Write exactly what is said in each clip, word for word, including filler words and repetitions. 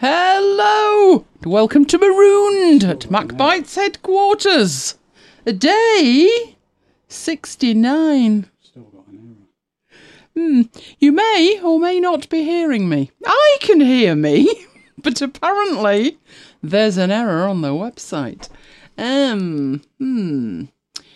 Hello! Welcome to Marooned at MacBytes headquarters. Day sixty-nine. Still got an error. Hmm. You may or may not be hearing me. I can hear me, but apparently there's an error on the website. Um. Hmm.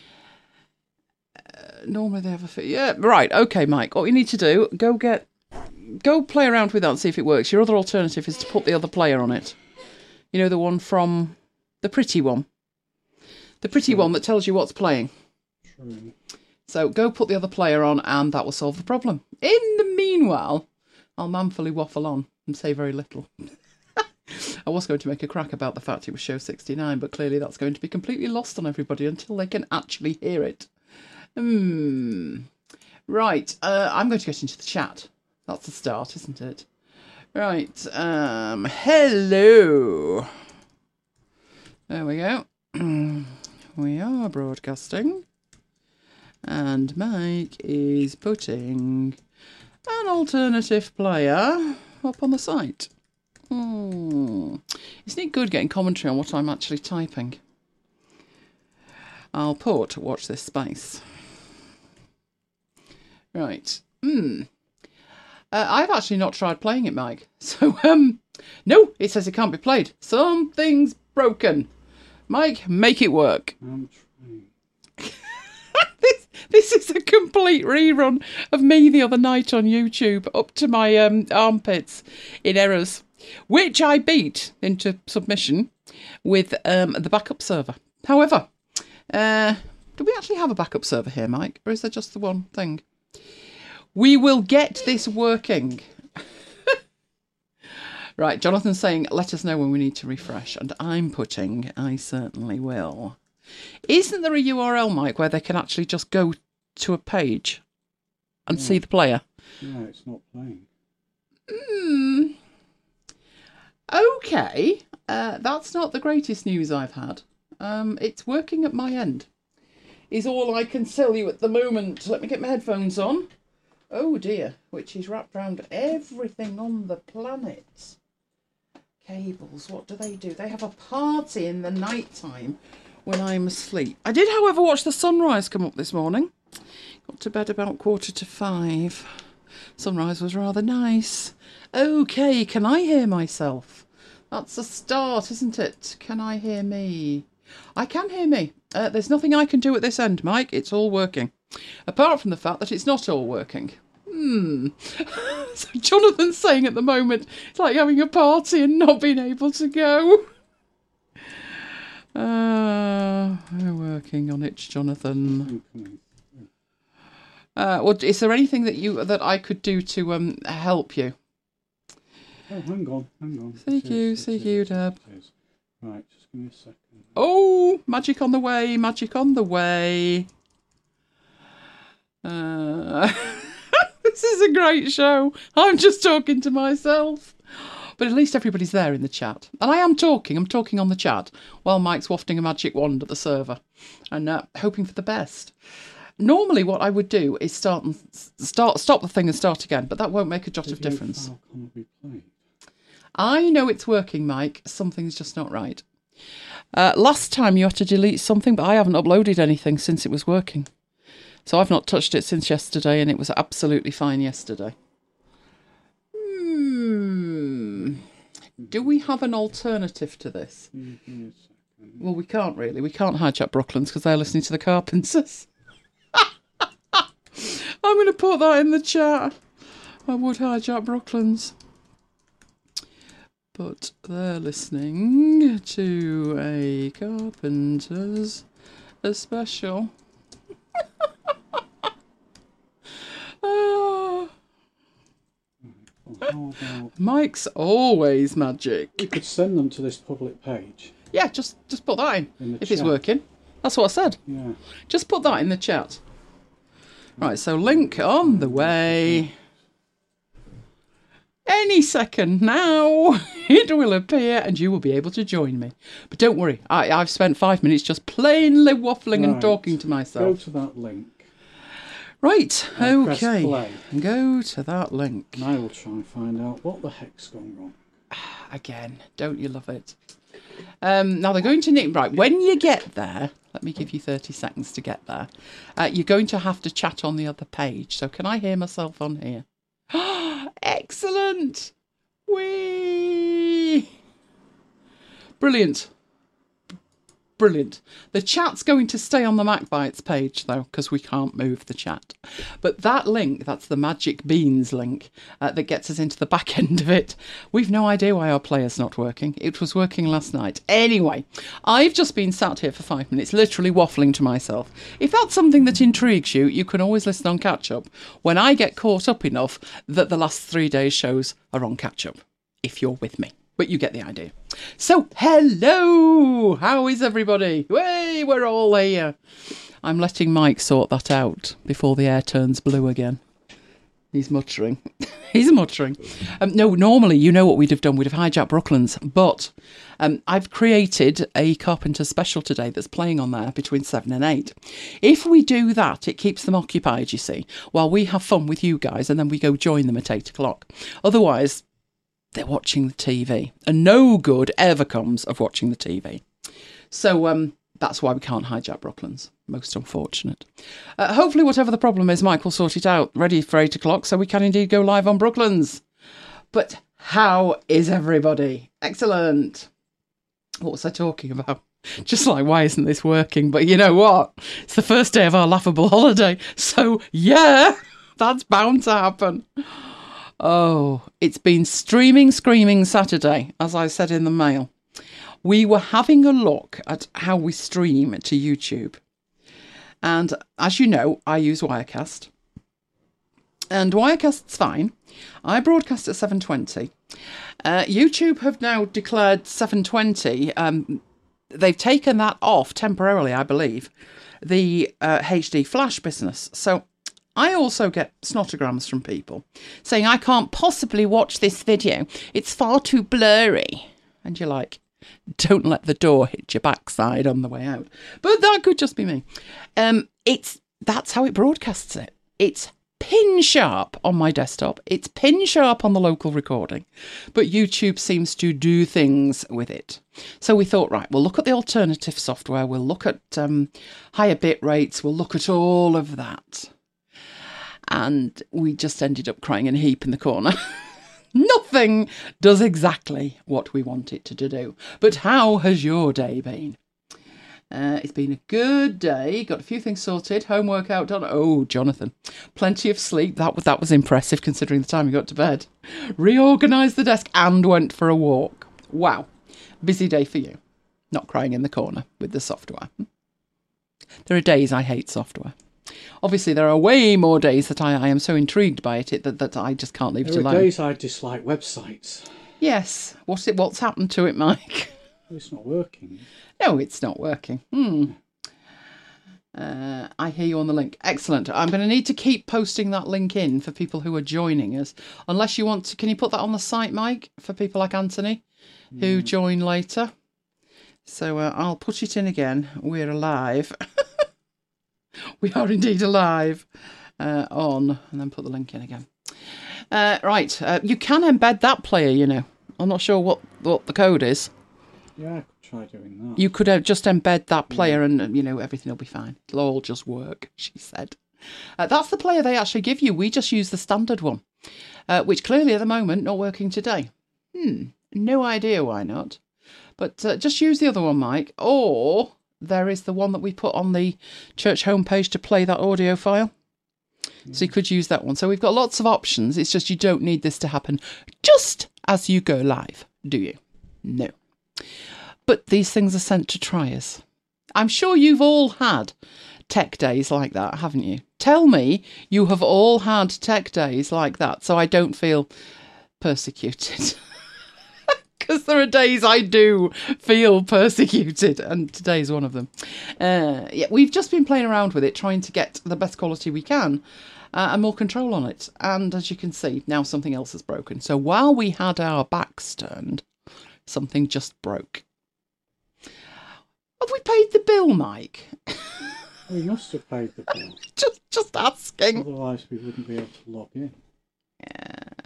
Uh, normally they have a... Fi- yeah, right. Okay, Mike. What you need to do, go get... Go play around with that and see if it works. Your other alternative is to put the other player on it. You know, the one from... The pretty one. The pretty True. one that tells you what's playing. True. So go put the other player on and that will solve the problem. In the meanwhile, I'll manfully waffle on and say very little. I was going to make a crack about the fact it was show sixty-nine, but clearly that's going to be completely lost on everybody until they can actually hear it. Hmm. Right, uh, I'm going to get into the chat. That's the start, isn't it? Right, um, hello. There we go. We are broadcasting. And Mike is putting an alternative player up on the site. Hmm. Isn't it good getting commentary on what I'm actually typing? I'll put watch this space. Right. Hmm. Uh, I've actually not tried playing it, Mike. So, um, no, it says it can't be played. Something's broken. Mike, make it work. I'm trying. this, this is a complete rerun of me the other night on YouTube, up to my um, armpits in errors, which I beat into submission with um, the backup server. However, uh, do we actually have a backup server here, Mike? Or is there just the one thing? We will get this working. Right, Jonathan's saying, let us know when we need to refresh. And I'm putting, I certainly will. Isn't there a U R L, Mike, where they can actually just go to a page and Yeah. see the player? No, it's not playing. Hmm. Okay. Uh, that's not the greatest news I've had. Um, it's working at my end, is all I can tell you at the moment. Let me get my headphones on. Oh dear, which is wrapped around everything on the planet. Cables, what do they do? They have a party in the night time when I'm asleep. I did, however, watch the sunrise come up this morning. Got to bed about quarter to five. Sunrise was rather nice. Okay, can I hear myself? That's a start, isn't it? Can I hear me? I can hear me. Uh, there's nothing I can do at this end, Mike. It's all working. Apart from the fact that it's not all working. Hmm. So Jonathan's saying at the moment, it's like having a party and not being able to go. Uh, we're working on it, Jonathan. Uh, well, is there anything that you that I could do to um help you? Oh, hang on, hang on. Thank It you, is, thank it you, is, Deb. it is. Right, just give me a second. Oh, magic on the way, magic on the way. Uh, this is a great show. I'm just talking to myself. But at least everybody's there in the chat. And I am talking. I'm talking on the chat while Mike's wafting a magic wand at the server and uh, hoping for the best. Normally what I would do is start and start, stop the thing and start again, but that won't make a jot Video of difference. file can't be played. I know it's working, Mike. Something's just not right. Uh, last time you had to delete something, but I haven't uploaded anything since it was working. So I've not touched it since yesterday, and it was absolutely fine yesterday. Hmm. Do we have an alternative to this? Give me a second. Well, we can't really. We can't hijack Brooklands because they're listening to the Carpenters. I'm going to put that in the chat. I would hijack Brooklands. But they're listening to a Carpenters a special. Oh. Well, how about... Mike's always magic. You could send them to this public page. Yeah, just just put that in, In the if it's chat. working. That's what I said. Yeah. Just put that in the chat. Right, so link on the way. Any second now, it will appear and you will be able to join me. But don't worry, I, I've spent five minutes just plainly waffling and Right. talking to Go myself. to that link. Right, And press okay. play. Go to that link. And I will try and find out what the heck's gone wrong. Again, don't you love it? Um, now they're going to need, right, when you get there, let me give you thirty seconds to get there. Uh, you're going to have to chat on the other page. So can I hear myself on here? Excellent. Whee! Brilliant. Brilliant. The chat's going to stay on the MacBytes page, though, because we can't move the chat. But that link, that's the Magic Beans link uh, that gets us into the back end of it. We've no idea why our player's not working. It was working last night. Anyway, I've just been sat here for five minutes, literally waffling to myself. If that's something that intrigues you, you can always listen on catch-up when I get caught up enough that the last three days' shows are on catch-up, if you're with me. But you get the idea. So, hello! How is everybody? Way, we're all here. I'm letting Mike sort that out before the air turns blue again. He's muttering. He's muttering. Um, no, normally, you know what we'd have done. We'd have hijacked Brooklands. But um, I've created a Carpenter special today that's playing on there between seven and eight. If we do that, it keeps them occupied, you see, while we have fun with you guys, and then we go join them at eight o'clock. Otherwise, they're watching the T V, and no good ever comes of watching the T V. So um, that's why we can't hijack Brooklands. Most unfortunate. Uh, hopefully, whatever the problem is, Mike will sort it out. Ready for eight o'clock, so we can indeed go live on Brooklands. But how is everybody? Excellent. What was I talking about? Just like, why isn't this working? But you know what? It's the first day of our laughable holiday. So, yeah, that's bound to happen. Oh, it's been streaming, screaming Saturday, as I said in the mail. We were having a look at how we stream to YouTube. And as you know, I use Wirecast. And Wirecast's fine. I broadcast at seven twenty. Uh, YouTube have now declared seven twenty. Um, they've taken that off temporarily, I believe, the uh, H D Flash business. So I also get snotograms from people saying, I can't possibly watch this video. It's far too blurry. And you're like, don't let the door hit your backside on the way out. But that could just be me. Um, it's that's how it broadcasts it. It's pin sharp on my desktop. It's pin sharp on the local recording. But YouTube seems to do things with it. So we thought, right, we'll look at the alternative software. We'll look at um, higher bit rates. We'll look at all of that. And we just ended up crying in a heap in the corner. Nothing does exactly what we want it to do. But how has your day been? Uh, it's been a good day. Got a few things sorted. Home workout done. Oh, Jonathan. Plenty of sleep. That was, that was impressive considering the time you got to bed. Reorganised the desk and went for a walk. Wow. Busy day for you. Not crying in the corner with the software. There are days I hate software. Obviously, there are way more days that I, I am so intrigued by it that, that I just can't leave there it alone. There are days I dislike websites. Yes. What's it? What's happened to it, Mike? It's not working. No, it's not working. Hmm. Uh, I hear you on the link. Excellent. I'm going to need to keep posting that link in for people who are joining us. Unless you want to... Can you put that on the site, Mike, for people like Anthony who mm. join later? So uh, I'll put it in again. We're alive. We are indeed alive uh, on, and then put the link in again. Uh, right, uh, you can embed that player, you know. I'm not sure what, what the code is. Yeah, I could try doing that. You could uh, just embed that player and, uh, you know, everything will be fine. It'll all just work, she said. Uh, that's the player they actually give you. We just use the standard one, uh, which clearly at the moment not working today. Hmm, no idea why not. But uh, just use the other one, Mike, or... There is the one that we put on the church homepage to play that audio file. Yeah. So you could use that one. So we've got lots of options. It's just you don't need this to happen just as you go live, do you? No. But these things are sent to triers. I'm sure you've all had tech days like that, haven't you? Tell me you have all had tech days like that so I don't feel persecuted. Because there are days I do feel persecuted, and today's one of them. Uh, yeah, we've just been playing around with it, trying to get the best quality we can uh, and more control on it. And as you can see, now something else has broken. So while we had our backs turned, something just broke. Have we paid the bill, Mike? We must have paid the bill. just, just asking. Otherwise, we wouldn't be able to log in. Um,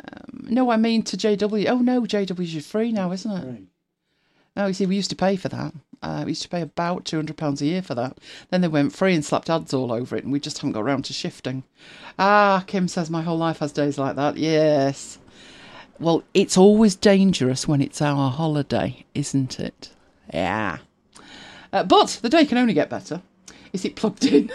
No, I mean to J W. Oh, no, J W's is free now, isn't it? Right. Oh, you see, we used to pay for that. Uh, we used to pay about two hundred pounds a year for that. Then they went free and slapped ads all over it, and we just haven't got around to shifting. Ah, Kim says my whole life has days like that. Yes. Well, it's always dangerous when it's our holiday, isn't it? Yeah. Uh, but the day can only get better. Is it plugged in?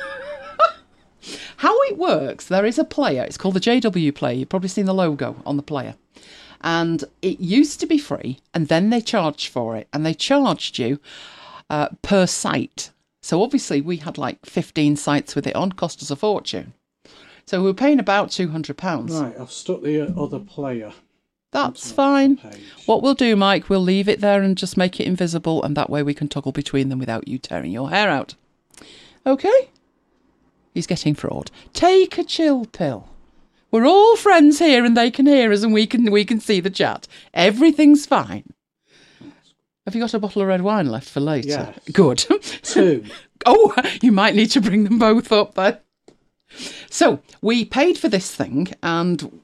How it works, there is a player. It's called the J W player. You've probably seen the logo on the player. And it used to be free, and then they charged for it. And they charged you uh, per site. So obviously we had like fifteen sites with it on, cost us a fortune. So we were paying about two hundred pounds. Right, I've stuck the uh, other player. That's fine. What we'll do, Mike, we'll leave it there and just make it invisible, and that way we can toggle between them without you tearing your hair out. Okay? He's getting fraud. Take a chill pill. We're all friends here, and they can hear us, and we can we can see the chat. Everything's fine. Have you got a bottle of red wine left for later? Yes. Good. Two. Oh, you might need to bring them both up then. So, we paid for this thing, and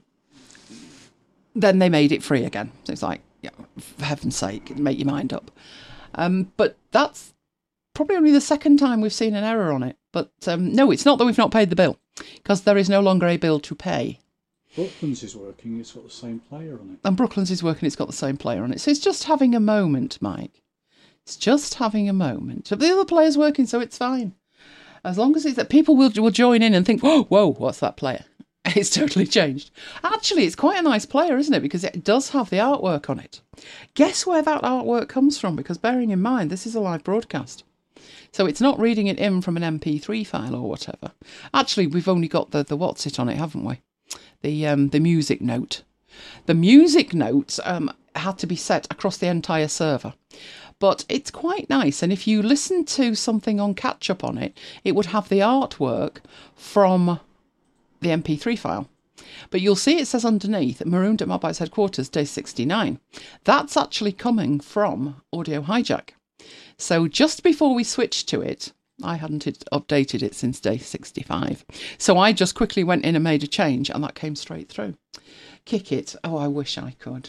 then they made it free again. So it's like, yeah, for heaven's sake, make your mind up. Um, but that's probably only the second time we've seen an error on it. But um, no, it's not that we've not paid the bill, because there is no longer a bill to pay. Brooklands is working, it's got the same player on it. And Brooklands is working, it's got the same player on it. So it's just having a moment, Mike. It's just having a moment. The other player's working, so it's fine. As long as it's that people will will join in and think, whoa, whoa, what's that player? It's totally changed. Actually, it's quite a nice player, isn't it? Because it does have the artwork on it. Guess where that artwork comes from? Because bearing in mind, this is a live broadcast. So it's not reading it in from an M P three file or whatever. Actually, we've only got the, the what's it on it, haven't we? The um, the music note. The music notes um, had to be set across the entire server. But it's quite nice. And if you listen to something on catch-up on it, it would have the artwork from the M P three file. But you'll see it says underneath, Marooned at Mobile's headquarters, day sixty-nine. That's actually coming from Audio Hijack. So just before we switched to it, I hadn't updated it since day sixty-five. So I just quickly went in and made a change, and that came straight through. Kick it. Oh, I wish I could.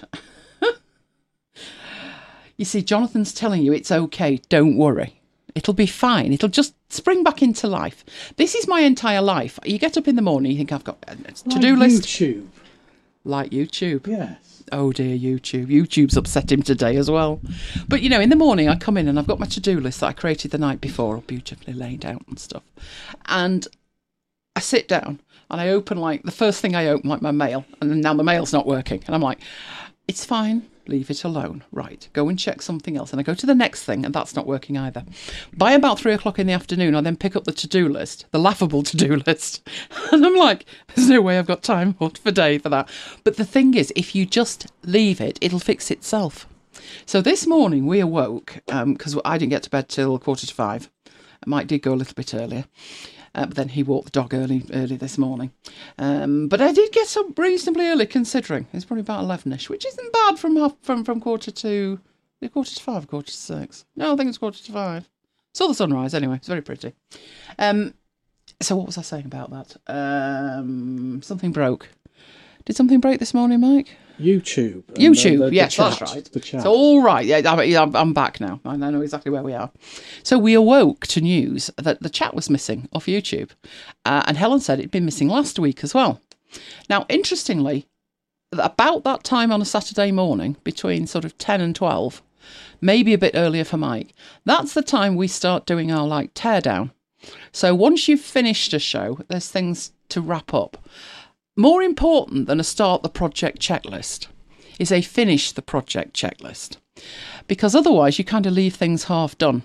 You see, Jonathan's telling you it's okay. Don't worry. It'll be fine. It'll just spring back into life. This is my entire life. You get up in the morning, you think I've got a to-do like list. YouTube. Like YouTube. Yes. Oh dear, YouTube. YouTube's upset him today as well. But, you know, in the morning I come in and I've got my to-do list that I created the night before, all beautifully laid out and stuff. And I sit down and I open, like, the first thing I open, like my mail, and then now the mail's not working. And I'm like, it's fine. Leave it alone. Right, go and check something else. And I go to the next thing, and that's not working either. By about three o'clock in the afternoon, I then pick up the to-do list, the laughable to-do list. And I'm like, there's no way I've got time for day for that. But the thing is, if you just leave it, it'll fix itself. So this morning we awoke, because um, I didn't get to bed till quarter to five. Mike did go a little bit earlier. Uh, but then he walked the dog early early this morning. Um, but I did get up reasonably early, considering. It's probably about eleven-ish, which isn't bad from half, from, from quarter to... quarter to five, quarter to six. No, I think it's quarter to five. Saw the sunrise, anyway. It's very pretty. Um, so what was I saying about that? Um, something broke. Did something break this morning, Mike? YouTube. and YouTube, the, the, the yes, chat, that's right. The chat. So, all right, yeah, I'm, I'm back now. I know exactly where we are. So we awoke to news that the chat was missing off YouTube. Uh, and Helen said it'd been missing last week as well. Now, interestingly, about that time on a Saturday morning, between sort of ten and twelve, maybe a bit earlier for Mike, that's the time we start doing our, like, teardown. So once you've finished a show, there's things to wrap up. More important than a start the project checklist is a finish the project checklist, because otherwise you kind of leave things half done.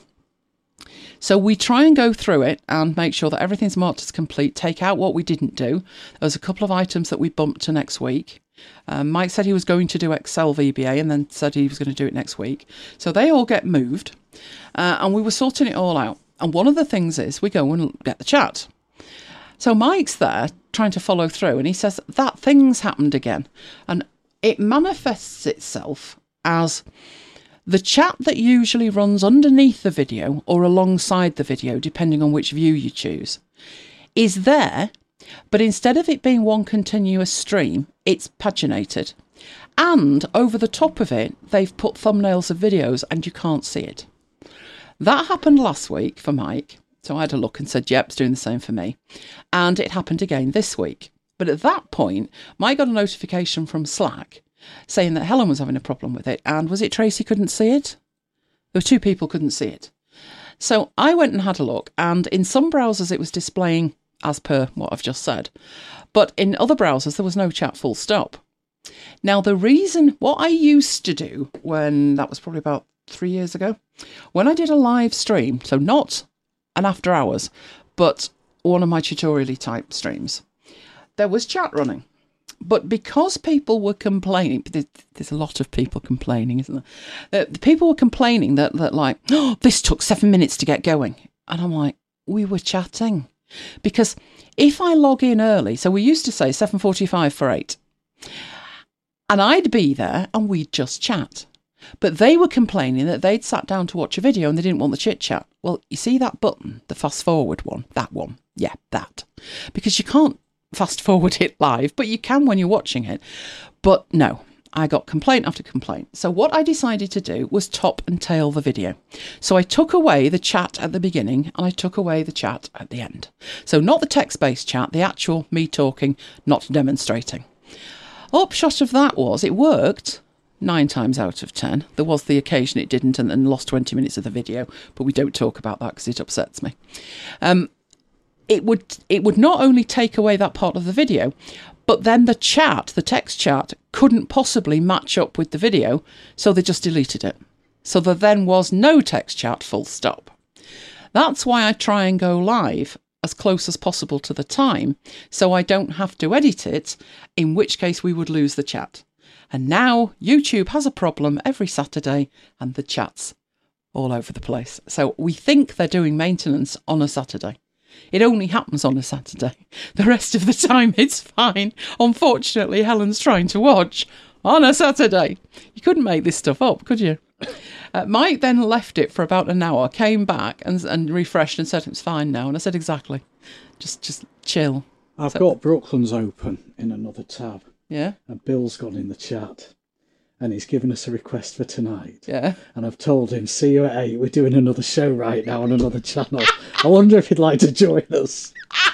So we try and go through it and make sure that everything's marked as complete, take out what we didn't do. There's a couple of items that we bumped to next week. Um, Mike said he was going to do Excel V B A and then said he was going to do it next week. So they all get moved uh, and we were sorting it all out. And one of the things is we go and get the chat. So Mike's there trying to follow through and he says that thing's happened again. And it manifests itself as the chat that usually runs underneath the video or alongside the video, depending on which view you choose, is there, But instead of it being one continuous stream, it's paginated. And over the top of it, they've put thumbnails of videos and you can't see it. That happened last week for Mike. So I had a look and said, yep, it's doing the same for me. And it happened again this week. But at that point, Mike got a notification from Slack saying that Helen was having a problem with it. And was it Tracy couldn't see it? There were two people couldn't see it. So I went and had a look. And in some browsers, it was displaying as per what I've just said. But in other browsers, there was no chat full stop. Now, the reason, what I used to do when, that was probably about three years ago, when I did a live stream, so not an after hours, but one of my tutorial-y type streams, there was chat running. But because people were complaining, there's a lot of people complaining, isn't there? The people were complaining that, that like, oh, this took seven minutes to get going. And I'm like, we were chatting. Because if I log in early, so we used to say seven forty-five for eight, and I'd be there and we'd just chat. But they were complaining that they'd sat down to watch a video and they didn't want the chit chat. Well, you see that button, the fast forward one, that one. Yeah, that. Because you can't fast forward it live, but you can when you're watching it. But no, I got complaint after complaint. So what I decided to do was top and tail the video. So I took away the chat at the beginning and I took away the chat at the end. So not the text-based chat, the actual me talking, not demonstrating. Upshot of that was it worked nine times out of ten. There was the occasion it didn't and, and lost twenty minutes of the video, but we don't talk about that because it upsets me. Um, it would it would not only take away that part of the video, but then the chat, the text chat, couldn't possibly match up with the video, so they just deleted it. So there then was no text chat full stop. That's why I try and go live as close as possible to the time, so I don't have to edit it, in which case we would lose the chat. And now YouTube has a problem every Saturday and the chat's all over the place. So we think they're doing maintenance on a Saturday. It only happens on a Saturday. The rest of the time it's fine. Unfortunately, Helen's trying to watch on a Saturday. You couldn't make this stuff up, could you? Uh, Mike then left it for about an hour, came back and, and refreshed and said it's fine now. And I said, exactly. Just just chill. I've So- got Brooklands open in another tab. Yeah, And Bill's gone in the chat. And he's given us a request for tonight. yeah. And I've told him, see you at eight. We're doing another show right now on another channel. I wonder if he'd like to join us.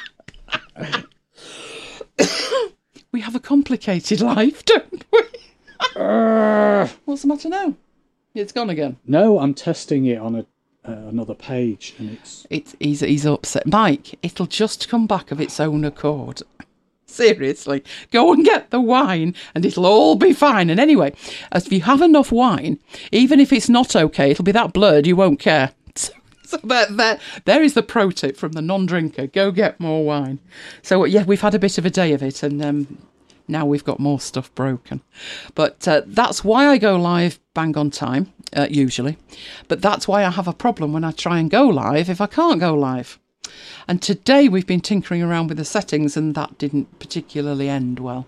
We have a complicated life, don't we? Uh, What's the matter now? It's gone again. no, I'm testing it on a uh, another page. And it's... It's he's, he's upset. Mike, it'll just come back of its own accord. Seriously, go and get the wine and it'll all be fine. And anyway, if you have enough wine, even if it's not okay, it'll be that blurred you won't care. So, so there, there, there is the pro tip from the non-drinker. Go get more wine. So yeah, we've had a bit of a day of it and um, now we've got more stuff broken. But uh, that's why I go live bang on time, uh, usually. But that's why I have a problem when I try and go live if I can't go live. And today we've been tinkering around with the settings and that didn't particularly end well.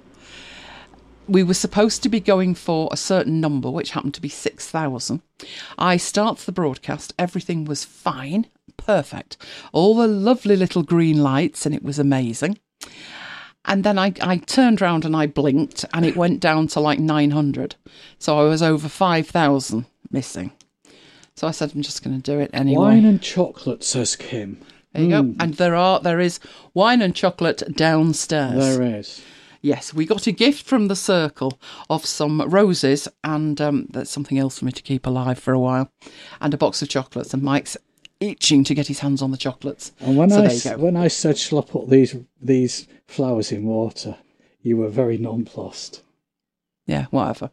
We were supposed to be going for a certain number, which happened to be six thousand. I started the broadcast. Everything was fine. Perfect. All the lovely little green lights and it was amazing. And then I, I turned round and I blinked and it went down to like nine hundred. So I was over five thousand missing. So I said, I'm just going to do it anyway. Wine and chocolate, says Kim. There you go. And there are there is wine and chocolate downstairs. There is. Yes, we got a gift from the Circle of some roses and um, that's something else for me to keep alive for a while, and a box of chocolates. And Mike's itching to get his hands on the chocolates. And when so I there you go. when I said, shall I put these these flowers in water, you were very nonplussed. Yeah, whatever.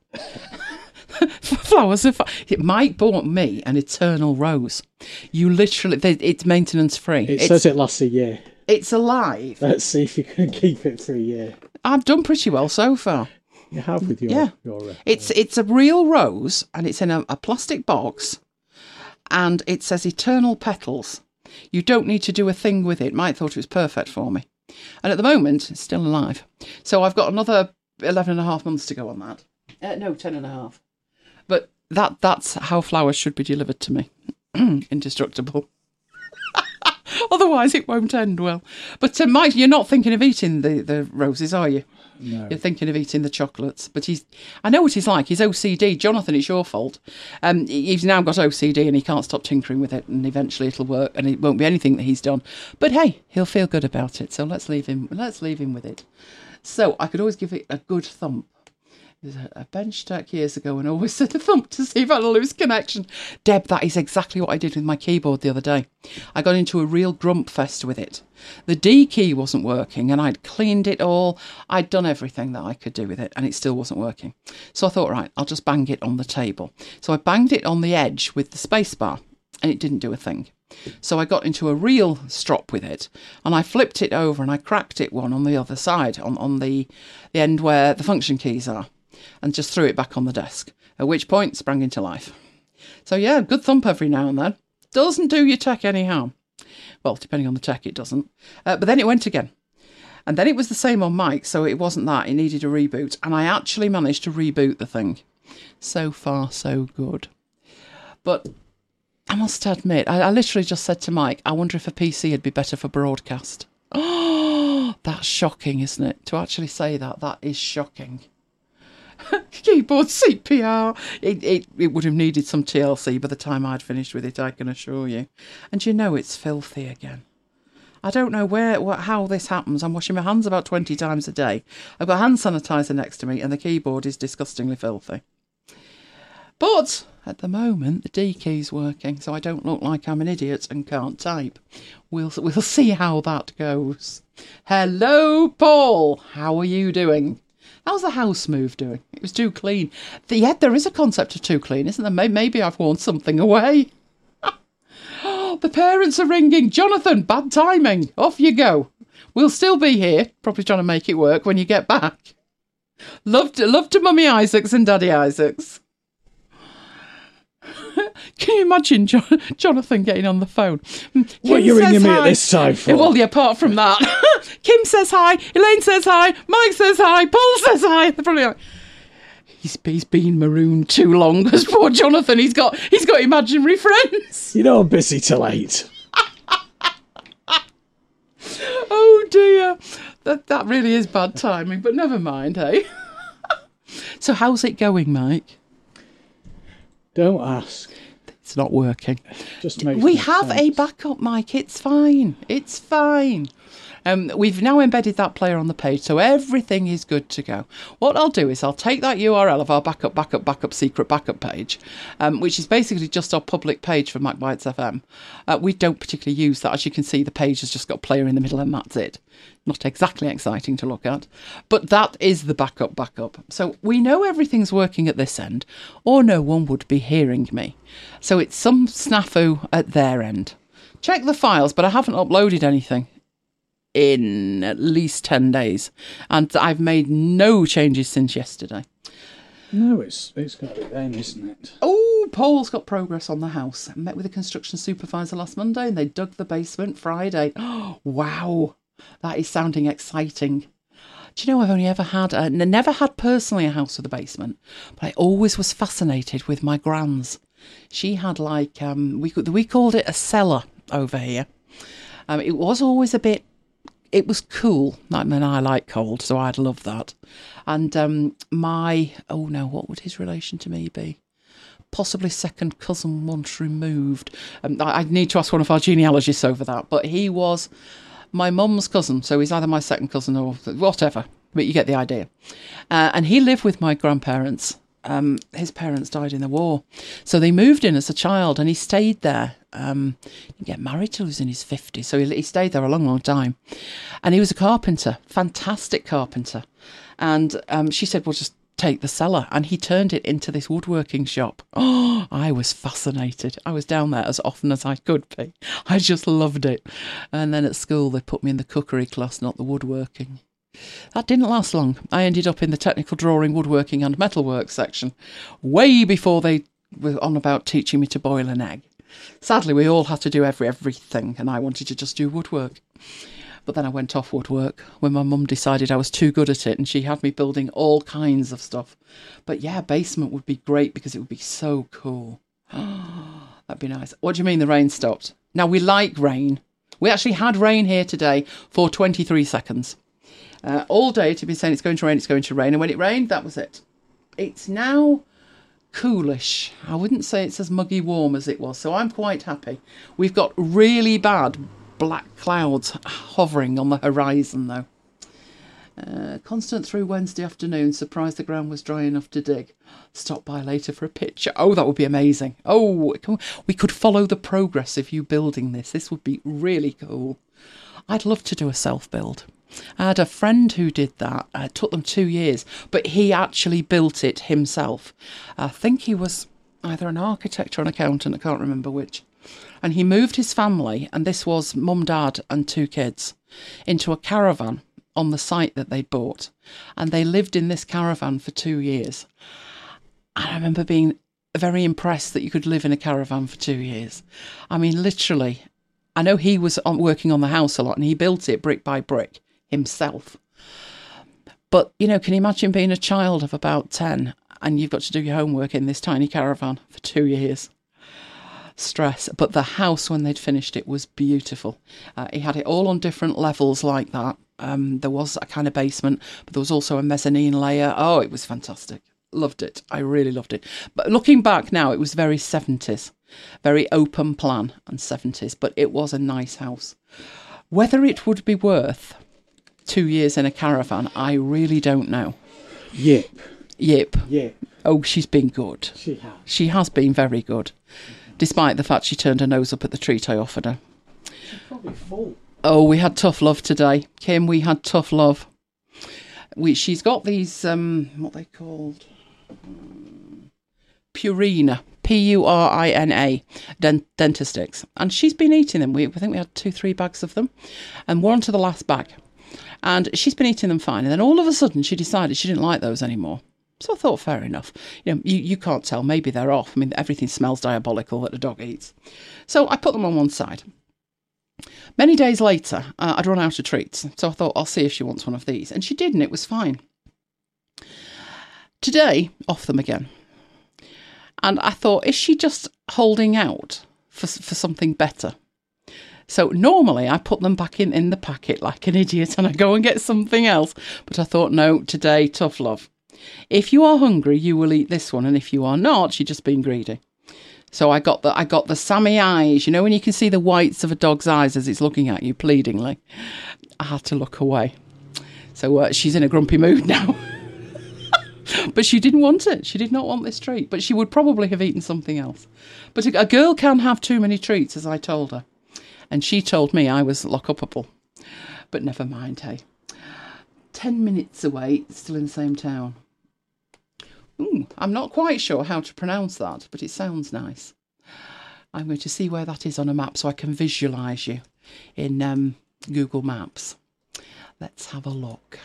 Flowers are fine. Mike bought me an eternal rose. You literally, they, it's maintenance free. It it's, says it lasts a year. It's alive. Let's see if you can keep it for a year. I've done pretty well so far. You have with your Yeah. your. Uh, It's it's a real rose and it's in a, a plastic box and it says eternal petals. You don't need to do a thing with it. Mike thought it was perfect for me. And at the moment, it's still alive. So I've got another eleven and a half months to go on that. Uh, no, ten and a half. But that that's how flowers should be delivered to me. Indestructible. Otherwise, it won't end well. But uh, Mike, you're not thinking of eating the, the roses, are you? No. You're thinking of eating the chocolates. But he's, I know what he's like. He's O C D. Jonathan, it's your fault. Um, he's now got O C D and he can't stop tinkering with it. And eventually it'll work and it won't be anything that he's done. But hey, he'll feel good about it. So let's leave him. Let's leave him with it. So I could always give it a good thump. There's a, a bench tech years ago and always said a thump to see if I had a loose connection. Deb, that is exactly what I did with my keyboard the other day. I got into a real grump fest with it. The D key wasn't working and I'd cleaned it all. I'd done everything that I could do with it and it still wasn't working. So I thought, right, I'll just bang it on the table. So I banged it on the edge with the space bar and it didn't do a thing. So I got into a real strop with it and I flipped it over and I cracked it one on the other side, on, on the, the end where the function keys are, and just threw it back on the desk, at which point sprang into life. So yeah, good thump every now and then. Doesn't do your tech any harm. Well, depending on the tech, it doesn't. Uh, but then it went again. And then it was the same on Mike, so it wasn't that. It needed a reboot. And I actually managed to reboot the thing. So far, so good. But I must admit, I, I literally just said to Mike, I wonder if a P C would be better for broadcast. Oh, that's shocking, isn't it? To actually say that, that is shocking. Keyboard C P R. It, it it would have needed some T L C by the time I'd finished with it, I can assure you. And you know it's filthy again. I don't know where, what, how this happens. I'm washing my hands about twenty times a day. I've got hand sanitizer next to me and the keyboard is disgustingly filthy. But at the moment, the D key's working, so I don't look like I'm an idiot and can't type. We'll, we'll see how that goes. Hello, Paul. How are you doing? How's the house move doing? It was too clean. The, yeah, there is a concept of too clean, isn't there? Maybe I've worn something away. The parents are ringing. Jonathan, bad timing. Off you go. We'll still be here, probably trying to make it work when you get back. Love to, love to Mummy Isaacs and Daddy Isaacs. Can you imagine John, Jonathan getting on the phone? Kim what are you ringing me hi. at this time for? Well, yeah, apart from that. Kim says hi, Elaine says hi, Mike says hi, Paul says hi. They're probably like, he's, he's been marooned too long. Because poor Jonathan, he's got he's got imaginary friends. You know I'm busy till eight. Oh dear. That, that really is bad timing, but never mind, hey? So how's it going, Mike? Don't ask. It's not working. Just makes we no have sense. a backup, Mike. It's fine. It's fine. Um, we've now embedded that player on the page, so everything is good to go. What I'll do is I'll take that U R L of our backup, backup, backup, secret backup page, um, which is basically just our public page for Mac Bytes F M. Uh, we don't particularly use that. As you can see, the page has just got player in the middle and that's it. Not exactly exciting to look at, but that is the backup backup. So we know everything's working at this end, or no one would be hearing me. So it's some snafu at their end. Check the files, but I haven't uploaded anything in at least ten days. And I've made no changes since yesterday. No, it's it's got to be then, isn't it? Oh, Paul's got progress on the house. I met with a construction supervisor last Monday and they dug the basement Friday. Oh, wow. That is sounding exciting. Do you know, I've only ever had, a, never had personally a house with a basement, but I always was fascinated with my gran's. She had like, um, we we called it a cellar over here. Um, it was always a bit, it was cool. I mean, I like cold, so I'd love that. And um, my, oh no, what would his relation to me be? Possibly second cousin once removed. Um, I, I'd need to ask one of our genealogists over that, but he was my mum's cousin, so he's either my second cousin or whatever, but you get the idea. Uh, and he lived with my grandparents. Um, his parents died in the war, so they moved in as a child, and he stayed there. Um, he didn't get married till he was in his fifties, so he, he stayed there a long, long time. And he was a carpenter, fantastic carpenter. And um, she said, well, just take the cellar, and he turned it into this woodworking shop. Oh, I was fascinated. I was down there as often as I could be. I just loved it. And then at school they put me in the cookery class, not the woodworking. That didn't last long. I ended up in the technical drawing, woodworking and metalwork section way before they were on about teaching me to boil an egg. Sadly, we all had to do every everything, and I wanted to just do woodwork. But then I went off woodwork when my mum decided I was too good at it, and she had me building all kinds of stuff. But yeah, basement would be great because it would be so cool. That'd be nice. What do you mean the rain stopped? Now, we like rain. We actually had rain here today for twenty-three seconds. Uh, all day to be saying it's going to rain, it's going to rain. And when it rained, that was it. It's now coolish. I wouldn't say it's as muggy warm as it was, so I'm quite happy. We've got really bad black clouds hovering on the horizon, though. Uh, constant through Wednesday afternoon. Surprised the ground was dry enough to dig. Stop by later for a picture. Oh, that would be amazing. Oh, we could follow the progress of you building this. This would be really cool. I'd love to do a self-build. I had a friend who did that. Uh, it took them two years, but he actually built it himself. I think he was either an architect or an accountant. I can't remember which. And he moved his family, and this was mum, dad and two kids, into a caravan on the site that they'd bought. And they lived in this caravan for two years. And I remember being very impressed that you could live in a caravan for two years. I mean, literally, I know he was on, working on the house a lot, and he built it brick by brick himself. But, you know, can you imagine being a child of about ten and you've got to do your homework in this tiny caravan for two years? Stress. But the house, when they'd finished it, was beautiful. Uh, he had it all on different levels like that. Um, there was a kind of basement, but there was also a mezzanine layer. Oh, it was fantastic. Loved it. I really loved it. But looking back now, it was very seventies, very open plan and seventies, but it was a nice house. Whether it would be worth two years in a caravan, I really don't know. Yip. Yip. Yip. Oh, she's been good. She has. She has been very good, despite the fact she turned her nose up at the treat I offered her. She's probably full. Oh, we had tough love today. Kim, we had tough love. We, she's got these, um, what they called? Um, Purina. P U R I N A. Dent- Dentastix. And she's been eating them. We, I think we had two, three bags of them. And we're on to the last bag. And she's been eating them fine. And then all of a sudden she decided she didn't like those anymore. So I thought, fair enough. You know, you, you can't tell. Maybe they're off. I mean, everything smells diabolical that a dog eats. So I put them on one side. Many days later, uh, I'd run out of treats. So I thought, I'll see if she wants one of these. And she did, and it was fine. Today, off them again. And I thought, is she just holding out for for something better? So normally I put them back in, in the packet like an idiot and I go and get something else. But I thought, no, today, tough love. If you are hungry, you will eat this one. And if you are not, you're just being greedy. So I got the I got the Sammy eyes. You know, when you can see the whites of a dog's eyes as it's looking at you pleadingly. I had to look away. So uh, she's in a grumpy mood now. But she didn't want it. She did not want this treat. But she would probably have eaten something else. But a, a girl can have too many treats, as I told her. And she told me I was lock-upable. But never mind, hey. Ten minutes away, still in the same town. Ooh, I'm not quite sure how to pronounce that, but it sounds nice. I'm going to see where that is on a map so I can visualise you in um, Google Maps. Let's have a look.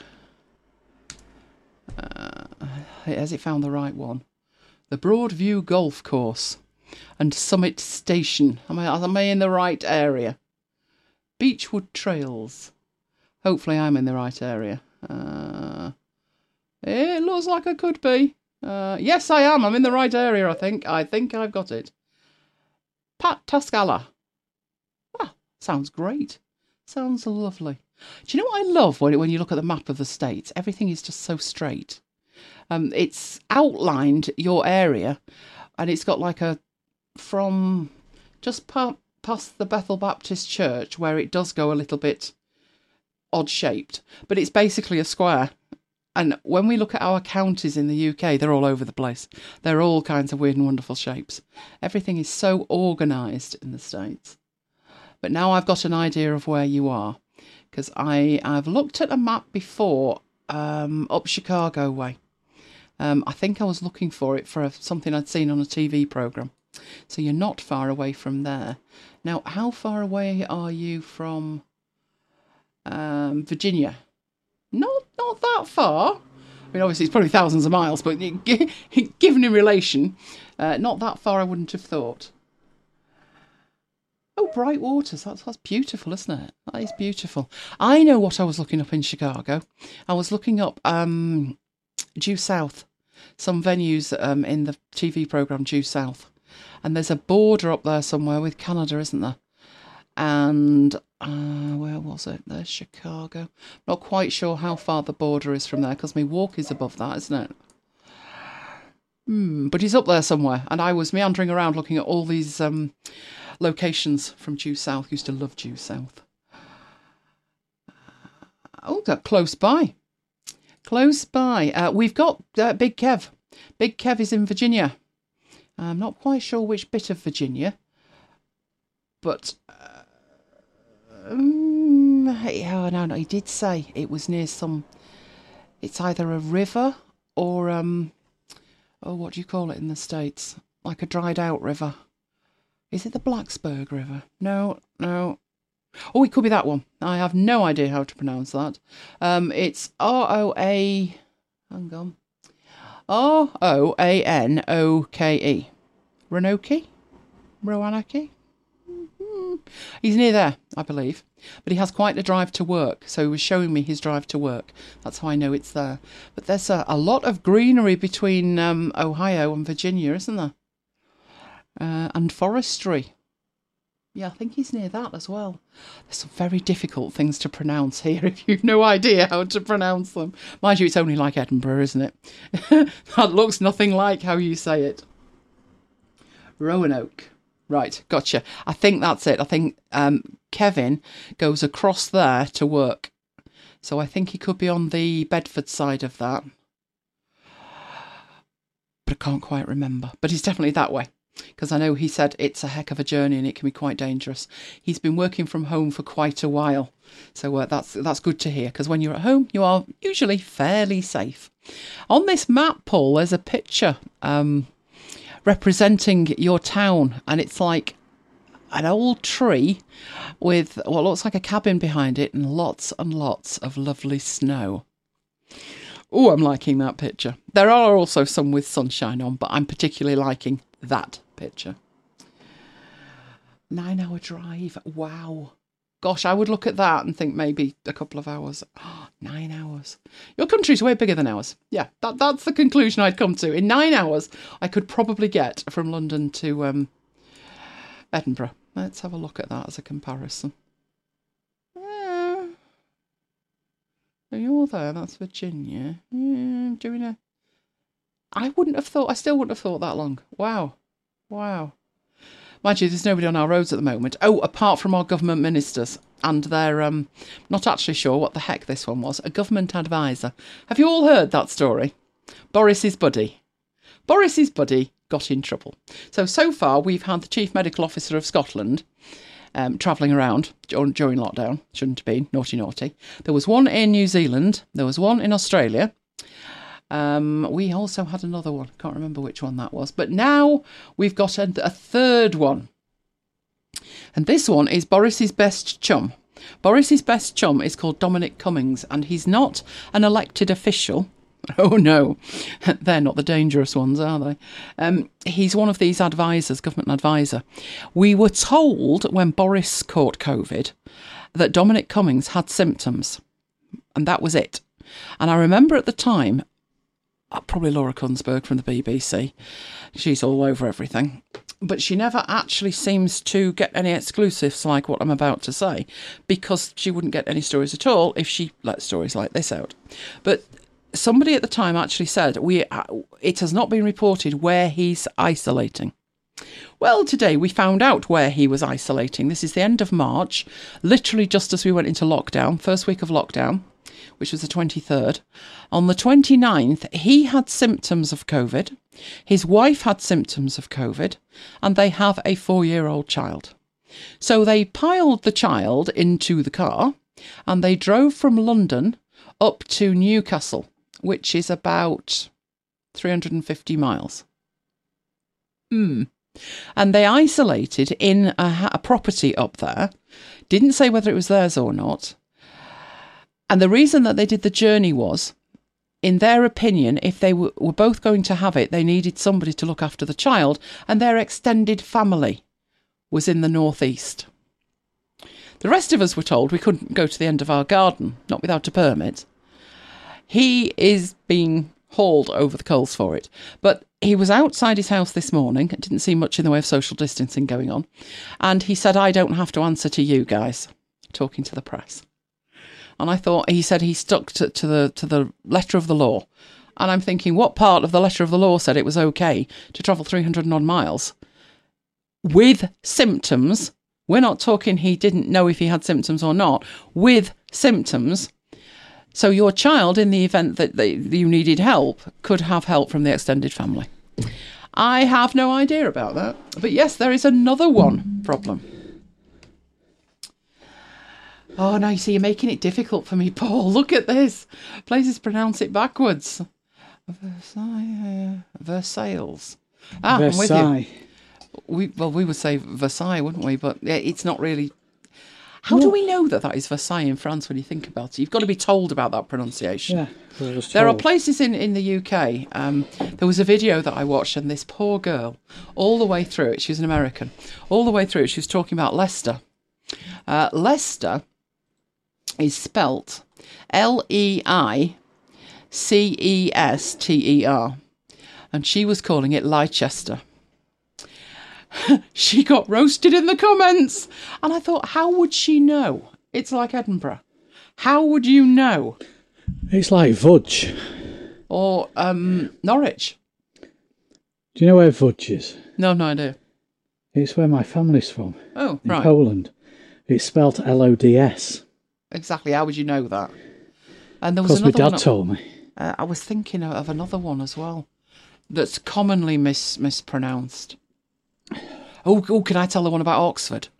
Uh, has it found the right one? The Broadview Golf Course and Summit Station. Am I, am I in the right area? Beechwood Trails. Hopefully I'm in the right area. Uh, it looks like I could be. Uh, yes, I am. I'm in the right area, I think. I think I've got it. Pat Tascala. Ah, sounds great. Sounds lovely. Do you know what I love when, when you look at the map of the states? Everything is just so straight. Um, it's outlined your area, and it's got like a, from just pa- past the Bethel Baptist Church, where it does go a little bit odd-shaped, but it's basically a square. And when we look at our counties in the U K, they're all over the place. They're all kinds of weird and wonderful shapes. Everything is so organised in the States. But now I've got an idea of where you are, because I I've looked at a map before um, up Chicago way. Um, I think I was looking for it for a, something I'd seen on a T V programme. So you're not far away from there. Now, how far away are you from um, Virginia? Not not that far. I mean, obviously it's probably thousands of miles, but given in relation, uh, not that far I wouldn't have thought. Oh, Bright Waters, that's, that's beautiful, isn't it? That is beautiful. I know what I was looking up in Chicago. I was looking up um, Due South, some venues um, in the T V programme Due South. And there's a border up there somewhere with Canada, isn't there? And Uh, where was it? There's Chicago. Not quite sure how far the border is from there because my walk is above that, isn't it? Hmm, but he's up there somewhere. And I was meandering around looking at all these um, locations from due south. Used to love due south. Oh, they're close by. Close by. Uh, we've got uh, Big Kev. Big Kev is in Virginia. I'm not quite sure which bit of Virginia. But... Uh, um, oh, no, no, he did say it was near some... It's either a river or... um. Oh, what do you call it in the States? Like a dried out river. Is it the Blacksburg River? No, no. Oh, it could be that one. I have no idea how to pronounce that. Um, it's R O A... Hang on. R O A N O K E. Roanoke? Roanoke? Mm-hmm. He's near there, I believe. But he has quite a drive to work. So he was showing me his drive to work. That's how I know it's there. But there's a, a lot of greenery between um, Ohio and Virginia, isn't there? Uh, and forestry. Yeah, I think he's near that as well. There's some very difficult things to pronounce here if you've no idea how to pronounce them. Mind you, it's only like Edinburgh, isn't it? That looks nothing like how you say it. Roanoke. Right, gotcha. I think that's it. I think um, Kevin goes across there to work. So I think he could be on the Bedford side of that. But I can't quite remember. But he's definitely that way. Because I know he said it's a heck of a journey and it can be quite dangerous. He's been working from home for quite a while. So uh, that's that's good to hear. Because when you're at home, you are usually fairly safe. On this map, Paul, there's a picture um, representing your town. And it's like an old tree with what looks like a cabin behind it and lots and lots of lovely snow. Oh, I'm liking that picture. There are also some with sunshine on, but I'm particularly liking that picture. Nine hour drive. Wow. Gosh, I would look at that and think maybe a couple of hours. Oh, nine hours. Your country's way bigger than ours. Yeah, that, that's the conclusion I'd come to. In nine hours, I could probably get from London to um, Edinburgh. Let's have a look at that as a comparison. Yeah. So you're there, that's Virginia. Yeah, doing a... I wouldn't have thought, I still wouldn't have thought that long. Wow. Wow. Mind you, there's nobody on our roads at the moment. Oh, apart from our government ministers. And they're um, not actually sure what the heck this one was. A government advisor. Have you all heard that story? Boris's buddy. Boris's buddy got in trouble. So, so far, we've had the Chief Medical Officer of Scotland um, travelling around during lockdown. Shouldn't have been. Naughty, naughty. There was one in New Zealand. There was one in Australia. Um, we also had another one. Can't remember which one that was. But now we've got a, a third one. And this one is Boris's best chum. Boris's best chum is called Dominic Cummings, and he's not an elected official. Oh, no. They're not the dangerous ones, are they? Um, he's one of these advisors, government advisor. We were told when Boris caught COVID that Dominic Cummings had symptoms, and that was it. And I remember at the time, probably Laura Kunsberg from the B B C. She's all over everything. But she never actually seems to get any exclusives like what I'm about to say, because she wouldn't get any stories at all if she let stories like this out. But somebody at the time actually said, "We it has not been reported where he's isolating." Well, today we found out where he was isolating. This is the end of March, literally just as we went into lockdown, first week of lockdown, which was the twenty-third. On the twenty-ninth, he had symptoms of COVID. His wife had symptoms of COVID, and they have a four-year-old child. So they piled the child into the car, and they drove from London up to Newcastle, which is about three hundred fifty miles. Hmm. And they isolated in a, a property up there. Didn't say whether it was theirs or not. And the reason that they did the journey was, in their opinion, if they w- were both going to have it, they needed somebody to look after the child, and their extended family was in the northeast. The rest of us were told we couldn't go to the end of our garden, not without a permit. He is being hauled over the coals for it. But he was outside his house this morning, didn't see much in the way of social distancing going on, and he said, "I don't have to answer to you guys. talking to the press. And I thought, he said he stuck to, to the to the letter of the law. And I'm thinking, what part of the letter of the law said it was okay to travel three hundred and odd miles with symptoms? We're not talking he didn't know if he had symptoms or not. With symptoms. So your child, in the event that they, you needed help, could have help from the extended family. I have no idea about that. But yes, there is another one problem. Oh, now you see, you're making it difficult for me, Paul. Look at this. Places pronounce it backwards. Versailles. Versailles. Ah, Versailles. I'm with you. We, well, we would say Versailles, wouldn't we? But yeah, it's not really... How What? do we know that that is Versailles in France when you think about it? You've got to be told about that pronunciation. Yeah, I was There are told. places in, in the U K. Um, there was a video that I watched, and this poor girl, all the way through it, she was an American, all the way through it, she was talking about Leicester. Uh, Leicester is spelt L E I C E S T E R, and she was calling it Leicester. She got roasted in the comments, and I thought, how would she know? It's like Edinburgh. How would you know? It's like Vudge. Or um, Norwich. Do you know where Vudge is? No, no idea. It's where my family's from, Oh, in right. Poland. It's spelt L O D S. Exactly. How would you know that? And there was Because my another dad one. told me. Uh, I was thinking of, of another one as well that's commonly mis- mispronounced. Oh, oh, can I tell the one about Oxford?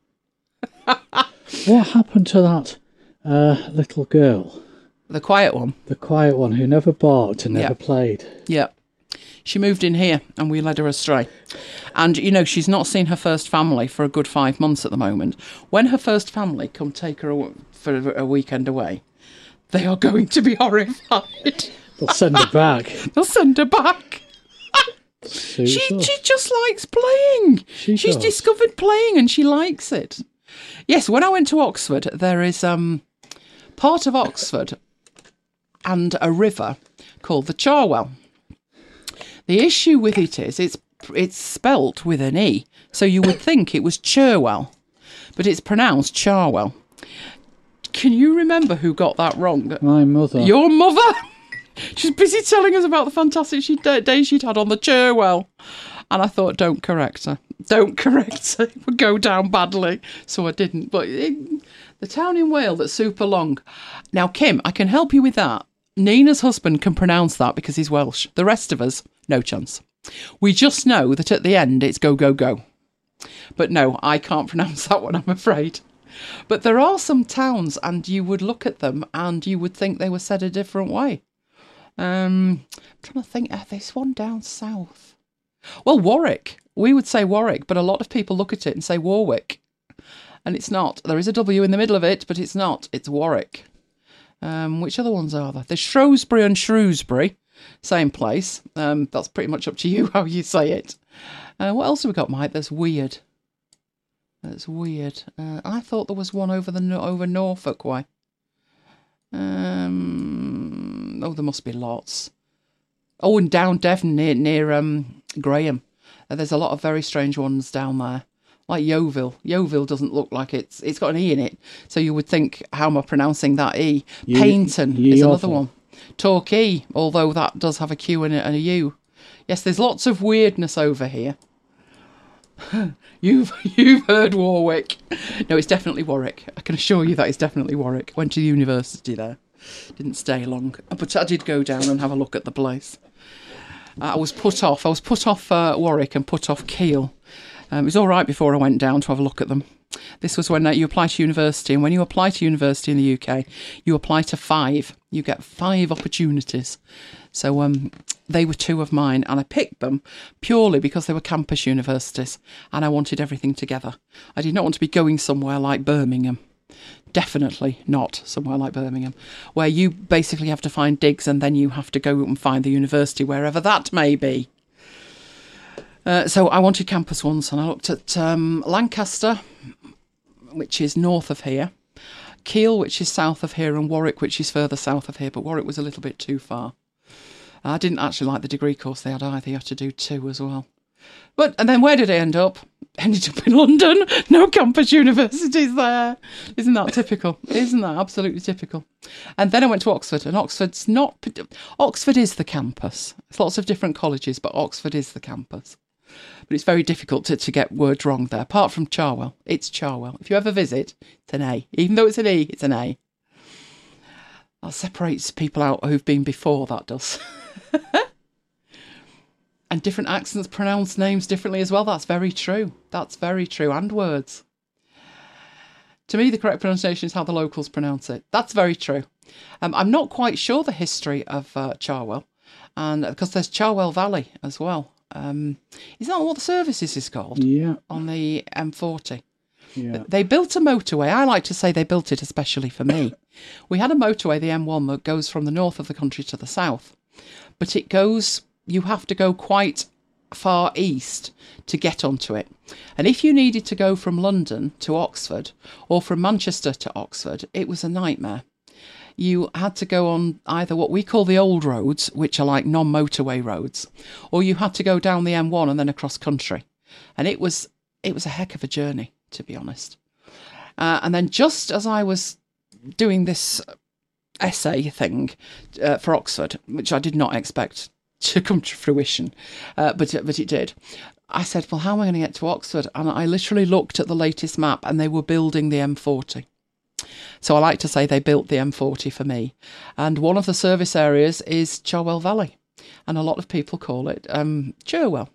What happened to that uh, little girl? The quiet one. The quiet one who never barked and never Yeah. played. Yeah. She moved in here and we led her astray. And, you know, she's not seen her first family for a good five months at the moment. When her first family come take her aw- for a weekend away, they are going to be horrified. They'll send her back. They'll send her back. Suits She us. she just likes playing. She She's does. discovered playing and she likes it. Yes, when I went to Oxford, there is um part of Oxford and a river called the Cherwell. The issue with it is it's it's spelt with an E, so you would think it was Cherwell, but it's pronounced Charwell. Can you remember who got that wrong? My mother. Your mother? She's busy telling us about the fantastic she, day she'd had on the Cherwell. And I thought, don't correct her. Don't correct her. It would go down badly. So I didn't. But it, the town in Wales that's super long. Now, Kim, I can help you with that. Nina's husband can pronounce that because he's Welsh. The rest of us, no chance. We just know that at the end it's go, go, go. But no, I can't pronounce that one, I'm afraid. But there are some towns and you would look at them and you would think they were said a different way. Um, I'm trying to think, uh, there's one down south. Well, Warwick. We would say Warwick, but a lot of people look at it and say Warwick. And it's not. There is a W in the middle of it, but it's not. It's Warwick. Um, which other ones are there? There's Shrewsbury and Shrewsbury. Same place. Um, that's pretty much up to you how you say it. Uh, what else have we got, Mike? There's Weird. That's weird. Uh, I thought there was one over the over Norfolk way. Um, oh, there must be lots. Oh, and down Devon near near um Graham, uh, there's a lot of very strange ones down there. Like Yeovil. Yeovil doesn't look like it's it's got an E in it, so you would think, how am I pronouncing that E? Ye- Paynton is another Yeovil. one. Torquay, although that does have a Q and a, and a U. Yes, there's lots of weirdness over here. You've you've heard Warwick. No, it's definitely Warwick. I can assure you that it's definitely Warwick. Went to the university there. Didn't stay long. But I did go down and have a look at the place. I was put off. I was put off uh, Warwick and put off Keele. Um, it was all right before I went down to have a look at them. This was when uh, you apply to university. And when you apply to university in the U K, you apply to five. You get five opportunities. So um, they were two of mine, and I picked them purely because they were campus universities, and I wanted everything together. I did not want to be going somewhere like Birmingham. Definitely not somewhere like Birmingham, where you basically have to find digs and then you have to go and find the university, wherever that may be. Uh, so I wanted campus ones, and I looked at um, Lancaster, which is north of here, Keele, which is south of here, and Warwick, which is further south of here, but Warwick was a little bit too far. I didn't actually like the degree course they had either. You had to do two as well. But, and then where did I end up? Ended up in London. No campus universities there. Isn't that typical? Isn't that absolutely typical? And then I went to Oxford, and Oxford's not... Oxford is the campus. It's lots of different colleges, but Oxford is the campus. But it's very difficult to, to get words wrong there. Apart from Charwell. It's Charwell. If you ever visit, it's an A. Even though it's an E, it's an A. That separates people out who've been before, that does. And different accents pronounce names differently as well. That's very true. That's very true. And words. To me, the correct pronunciation is how the locals pronounce it. That's very true. Um, I'm not quite sure the history of uh, Charwell. And because there's Charwell Valley as well. Um, is that what the services is called? Yeah. On the M forty. Yeah. They built a motorway. I like to say they built it especially for me. We had a motorway, the M one, that goes from the north of the country to the south. But it goes... You have to go quite far east to get onto it. And if you needed to go from London to Oxford or from Manchester to Oxford, it was a nightmare. You had to go on either what we call the old roads, which are like non-motorway roads, or you had to go down the M one and then across country. And it was it was a heck of a journey, to be honest. Uh, and then just as I was doing this essay thing uh, for Oxford, which I did not expect to come to fruition, uh, but but it did. I said, well, how am I going to get to Oxford? And I literally looked at the latest map and they were building the M forty. So I like to say they built the M forty for me. And one of the service areas is Charwell Valley. And a lot of people call it um, Cherwell.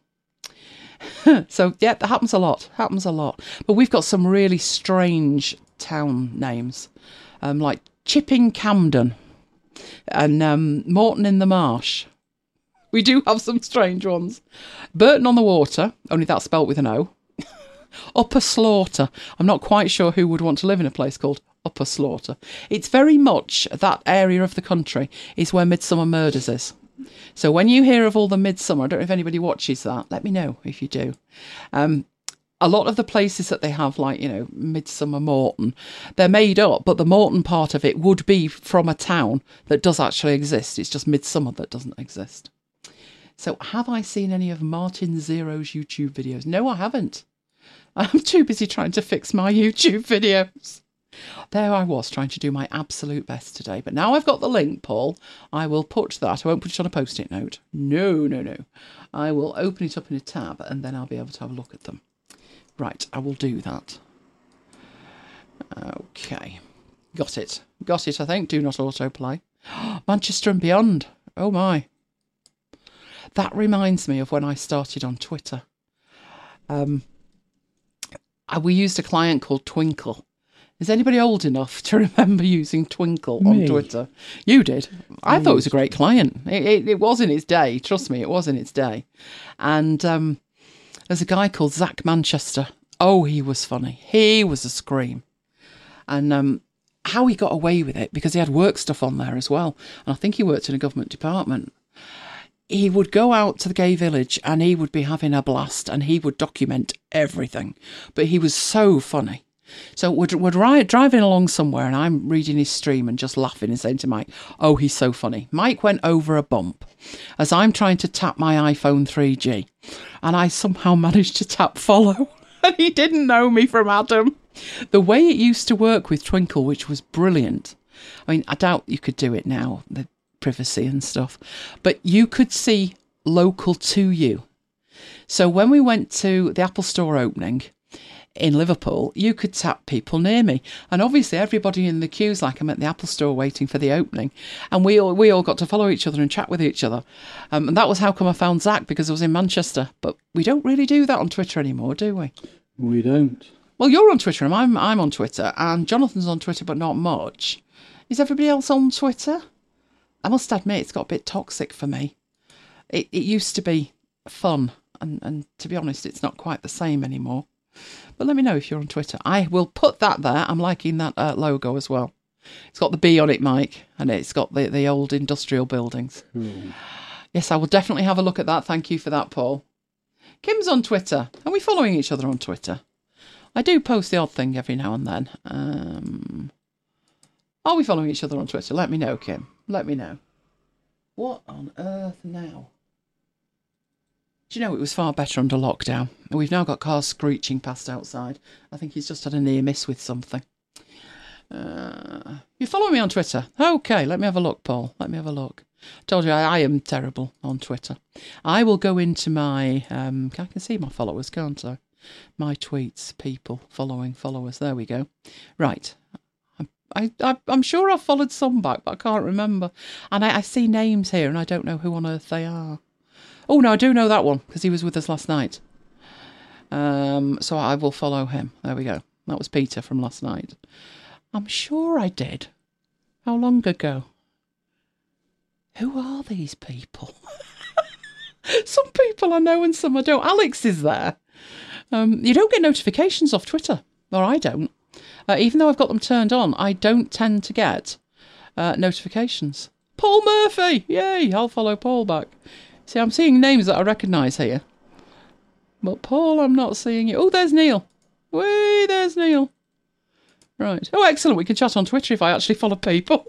So, yeah, that happens a lot. Happens a lot. But we've got some really strange town names, um, like Chipping Camden and um, Morton in the Marsh. We do have some strange ones. Burton on the Water, only that's spelt with an O. Upper Slaughter. I'm not quite sure who would want to live in a place called Upper Slaughter. It's very much that area of the country is where Midsummer Murders is. So when you hear of all the Midsummer, I don't know if anybody watches that. Let me know if you do. Um, a lot of the places that they have, like, you know, Midsummer Morton, they're made up, but the Morton part of it would be from a town that does actually exist. It's just Midsummer that doesn't exist. So have I seen any of Martin Zero's YouTube videos? No, I haven't. I'm too busy trying to fix my YouTube videos. There I was trying to do my absolute best today. But now I've got the link, Paul, I will put that. I won't put it on a post-it note. No, no, no. I will open it up in a tab and then I'll be able to have a look at them. Right, I will do that. Okay. Got it. Got it, I think. Do not autoplay. Manchester and beyond. Oh, my. That reminds me of when I started on Twitter. Um, we used a client called Twinkle. Is anybody old enough to remember using Twinkle Me. on Twitter? You did. I, I thought it was a great to. client. It, it, it was in its day. Trust me, it was in its day. And um, there's a guy called Zach Manchester. Oh, he was funny. He was a scream. And um, how he got away with it, because he had work stuff on there as well. And I think he worked in a government department. He would go out to the gay village and he would be having a blast and he would document everything. But he was so funny. So we're, we're ri- driving along somewhere and I'm reading his stream and just laughing and saying to Mike, oh, he's so funny. Mike went over a bump as I'm trying to tap my iPhone three G and I somehow managed to tap follow and he didn't know me from Adam. The way it used to work with Twinkle, which was brilliant. I mean, I doubt you could do it now. The privacy and stuff, but you could see local to you. So when we went to the Apple Store opening in Liverpool, you could tap people near me, and obviously everybody in the queues, like I'm at the Apple Store waiting for the opening, and we all we all got to follow each other and chat with each other, um, and that was how come I found Zach, because I was in Manchester. But we don't really do that on Twitter anymore, do we? We don't. Well, you're on Twitter and I'm I'm on Twitter, and Jonathan's on Twitter, but not much. Is everybody else on Twitter? I must admit, it's got a bit toxic for me. It it used to be fun, and, and to be honest, it's not quite the same anymore. But let me know if you're on Twitter. I will put that there. I'm liking that uh, logo as well. It's got the B on it, Mike, and it's got the, the old industrial buildings. Cool. Yes, I will definitely have a look at that. Thank you for that, Paul. Kim's on Twitter. Are we following each other on Twitter? I do post the odd thing every now and then. Um, are we following each other on Twitter? Let me know, Kim. Let me know. What on earth now? Do you know, it was far better under lockdown. We've now got cars screeching past outside. I think he's just had a near miss with something. Uh, you follow me on Twitter? Okay, let me have a look, Paul. Let me have a look. Told you I, I am terrible on Twitter. I will go into my... Um, I can see my followers, can't I? My tweets, people, following, followers. There we go. Right. I, I, I'm sure I've followed some back, but I can't remember. And I, I see names here, and I don't know who on earth they are. Oh, no, I do know that one, because he was with us last night. Um, so I will follow him. There we go. That was Peter from last night. I'm sure I did. How long ago? Who are these people? Some people I know and some I don't. Alex is there. Um, you don't get notifications off Twitter, or I don't. Uh, even though I've got them turned on, I don't tend to get uh, notifications. Paul Murphy! Yay! I'll follow Paul back. See, I'm seeing names that I recognise here. But Paul, I'm not seeing you. Oh, there's Neil. Whee, there's Neil. Right. Oh, excellent. We can chat on Twitter if I actually follow people.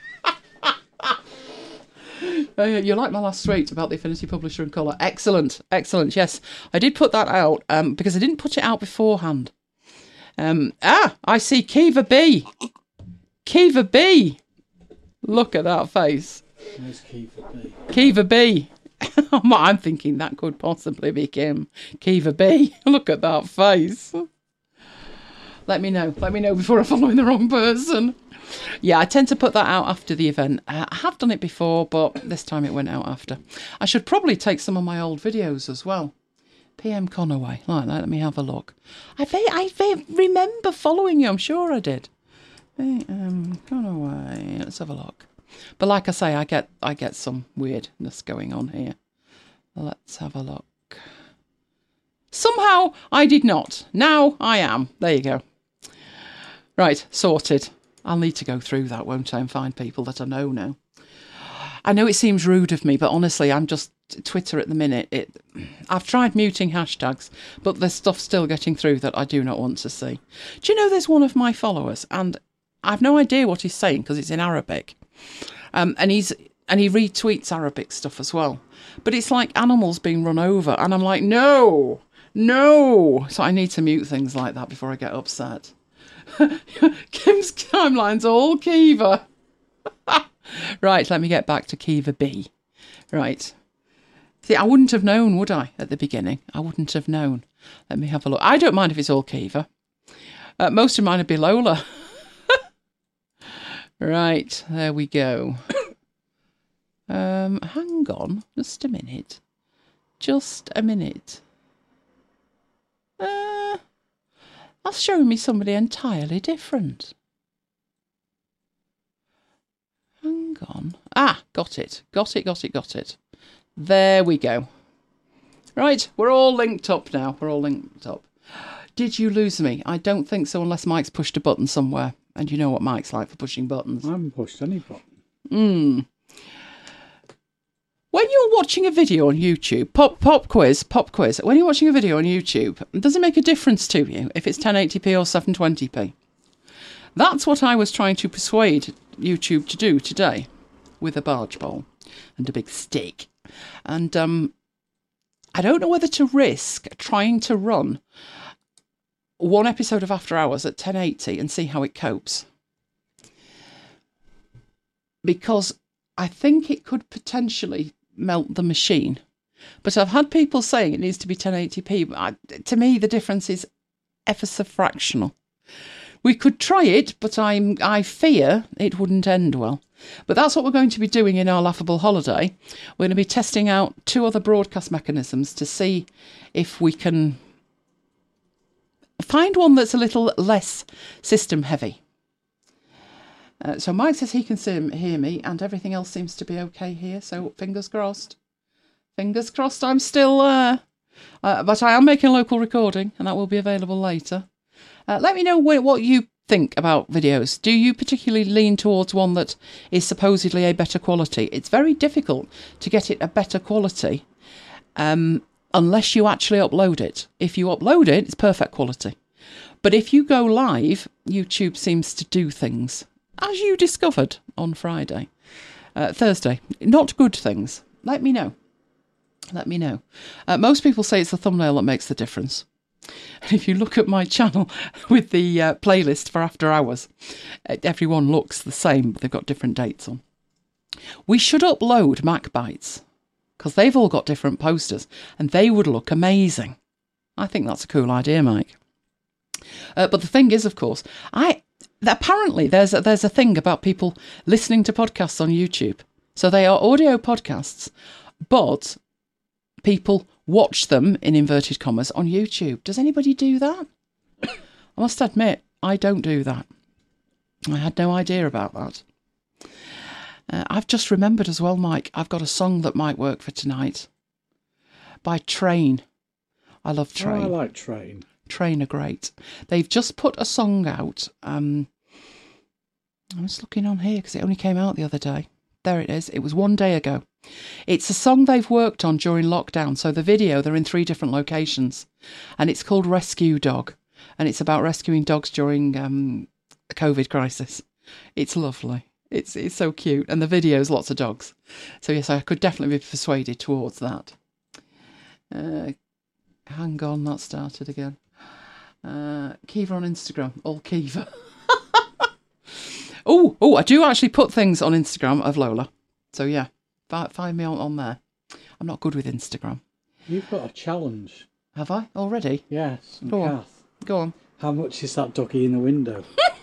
uh, you like my last tweet about the Affinity Publisher and Colour. Excellent. Excellent. Yes, I did put that out um, because I didn't put it out beforehand. Um, ah, I see Kiva B. Kiva B. Look at that face. Where's Kiva B? Kiva B. I'm thinking that could possibly be Kim. Kiva B. Look at that face. Let me know. Let me know before I'm following the wrong person. Yeah, I tend to put that out after the event. I have done it before, but this time it went out after. I should probably take some of my old videos as well. P M Conaway. Right, let me have a look. I ve- I ve- remember following you. I'm sure I did. P M Conaway. Let's have a look. But like I say, I get I get some weirdness going on here. Let's have a look. Somehow I did not. Now I am. There you go. Right, sorted. I'll need to go through that, won't I, and find people that I know now. I know it seems rude of me, but honestly, I'm just... Twitter at the minute, it. I've tried muting hashtags, but there's stuff still getting through that I do not want to see. Do you know there's one of my followers, and I've no idea what he's saying because it's in Arabic, um, and he's and he retweets Arabic stuff as well. But it's like animals being run over, and I'm like, no, no. So I need to mute things like that before I get upset. Kim's timeline's all Kiva. Right, let me get back to Kiva B. Right. See, I wouldn't have known, would I, at the beginning? I wouldn't have known. Let me have a look. I don't mind if it's all Kiva. Uh, most of mine would be Lola. Right, there we go. um, hang on, just a minute. Just a minute. Uh, that's showing me somebody entirely different. Hang on. Ah, got it. Got it, got it, got it. There we go. Right, we're all linked up now. We're all linked up. Did you lose me? I don't think so unless Mike's pushed a button somewhere. And you know what Mike's like for pushing buttons. I haven't pushed any button. Hmm. When you're watching a video on YouTube, pop pop quiz, pop quiz. When you're watching a video on YouTube, does it make a difference to you if it's ten eighty p or seven twenty p? That's what I was trying to persuade YouTube to do today with a barge pole and a big stick. And um, I don't know whether to risk trying to run one episode of After Hours at ten eighty and see how it copes. Because I think it could potentially melt the machine. But I've had people saying it needs to be ten eighty p. But I, to me, the difference is ever so fractional. We could try it, but I'm, I fear it wouldn't end well. But that's what we're going to be doing in our laughable holiday. We're going to be testing out two other broadcast mechanisms to see if we can find one that's a little less system heavy. Uh, so Mike says he can see, hear me and everything else seems to be okay here. So fingers crossed. Fingers crossed I'm still there. Uh, but I am making a local recording and that will be available later. Uh, let me know wh- what you think about videos. Do you particularly lean towards one that is supposedly a better quality? It's very difficult to get it a better quality um, unless you actually upload it. If you upload it, it's perfect quality. But if you go live, YouTube seems to do things, as you discovered on Friday, uh, Thursday, not good things. Let me know. Let me know. Uh, most people say it's the thumbnail that makes the difference. And if you look at my channel with the uh, playlist for After Hours, everyone looks the same, but they've got different dates on. We should upload MacBites, because they've all got different posters, and they would look amazing. I think that's a cool idea, Mike. Uh, but the thing is, of course, I apparently there's a, there's a thing about people listening to podcasts on YouTube. So they are audio podcasts, but people watch them, in inverted commas, on YouTube. Does anybody do that? I must admit, I don't do that. I had no idea about that. Uh, I've just remembered as well, Mike, I've got a song that might work for tonight. By Train. I love Train. Oh, I like Train. Train are great. They've just put a song out. Um, I'm just looking on here because it only came out the other day. There it is. It was one day ago. It's a song they've worked on during lockdown. So the video, they're in three different locations. And it's called Rescue Dog. And it's about rescuing dogs during um, the COVID crisis. It's lovely. It's it's so cute. And the video's lots of dogs. So yes, I could definitely be persuaded towards that. Uh, hang on, that started again. Uh, Kiva on Instagram. All Kiva. Oh, oh! I do actually put things on Instagram of Lola. So yeah, find me on, on there. I'm not good with Instagram. You've got a challenge. Have I already? Yes. Go on. Kath, Go on. how much is that doggy in the window?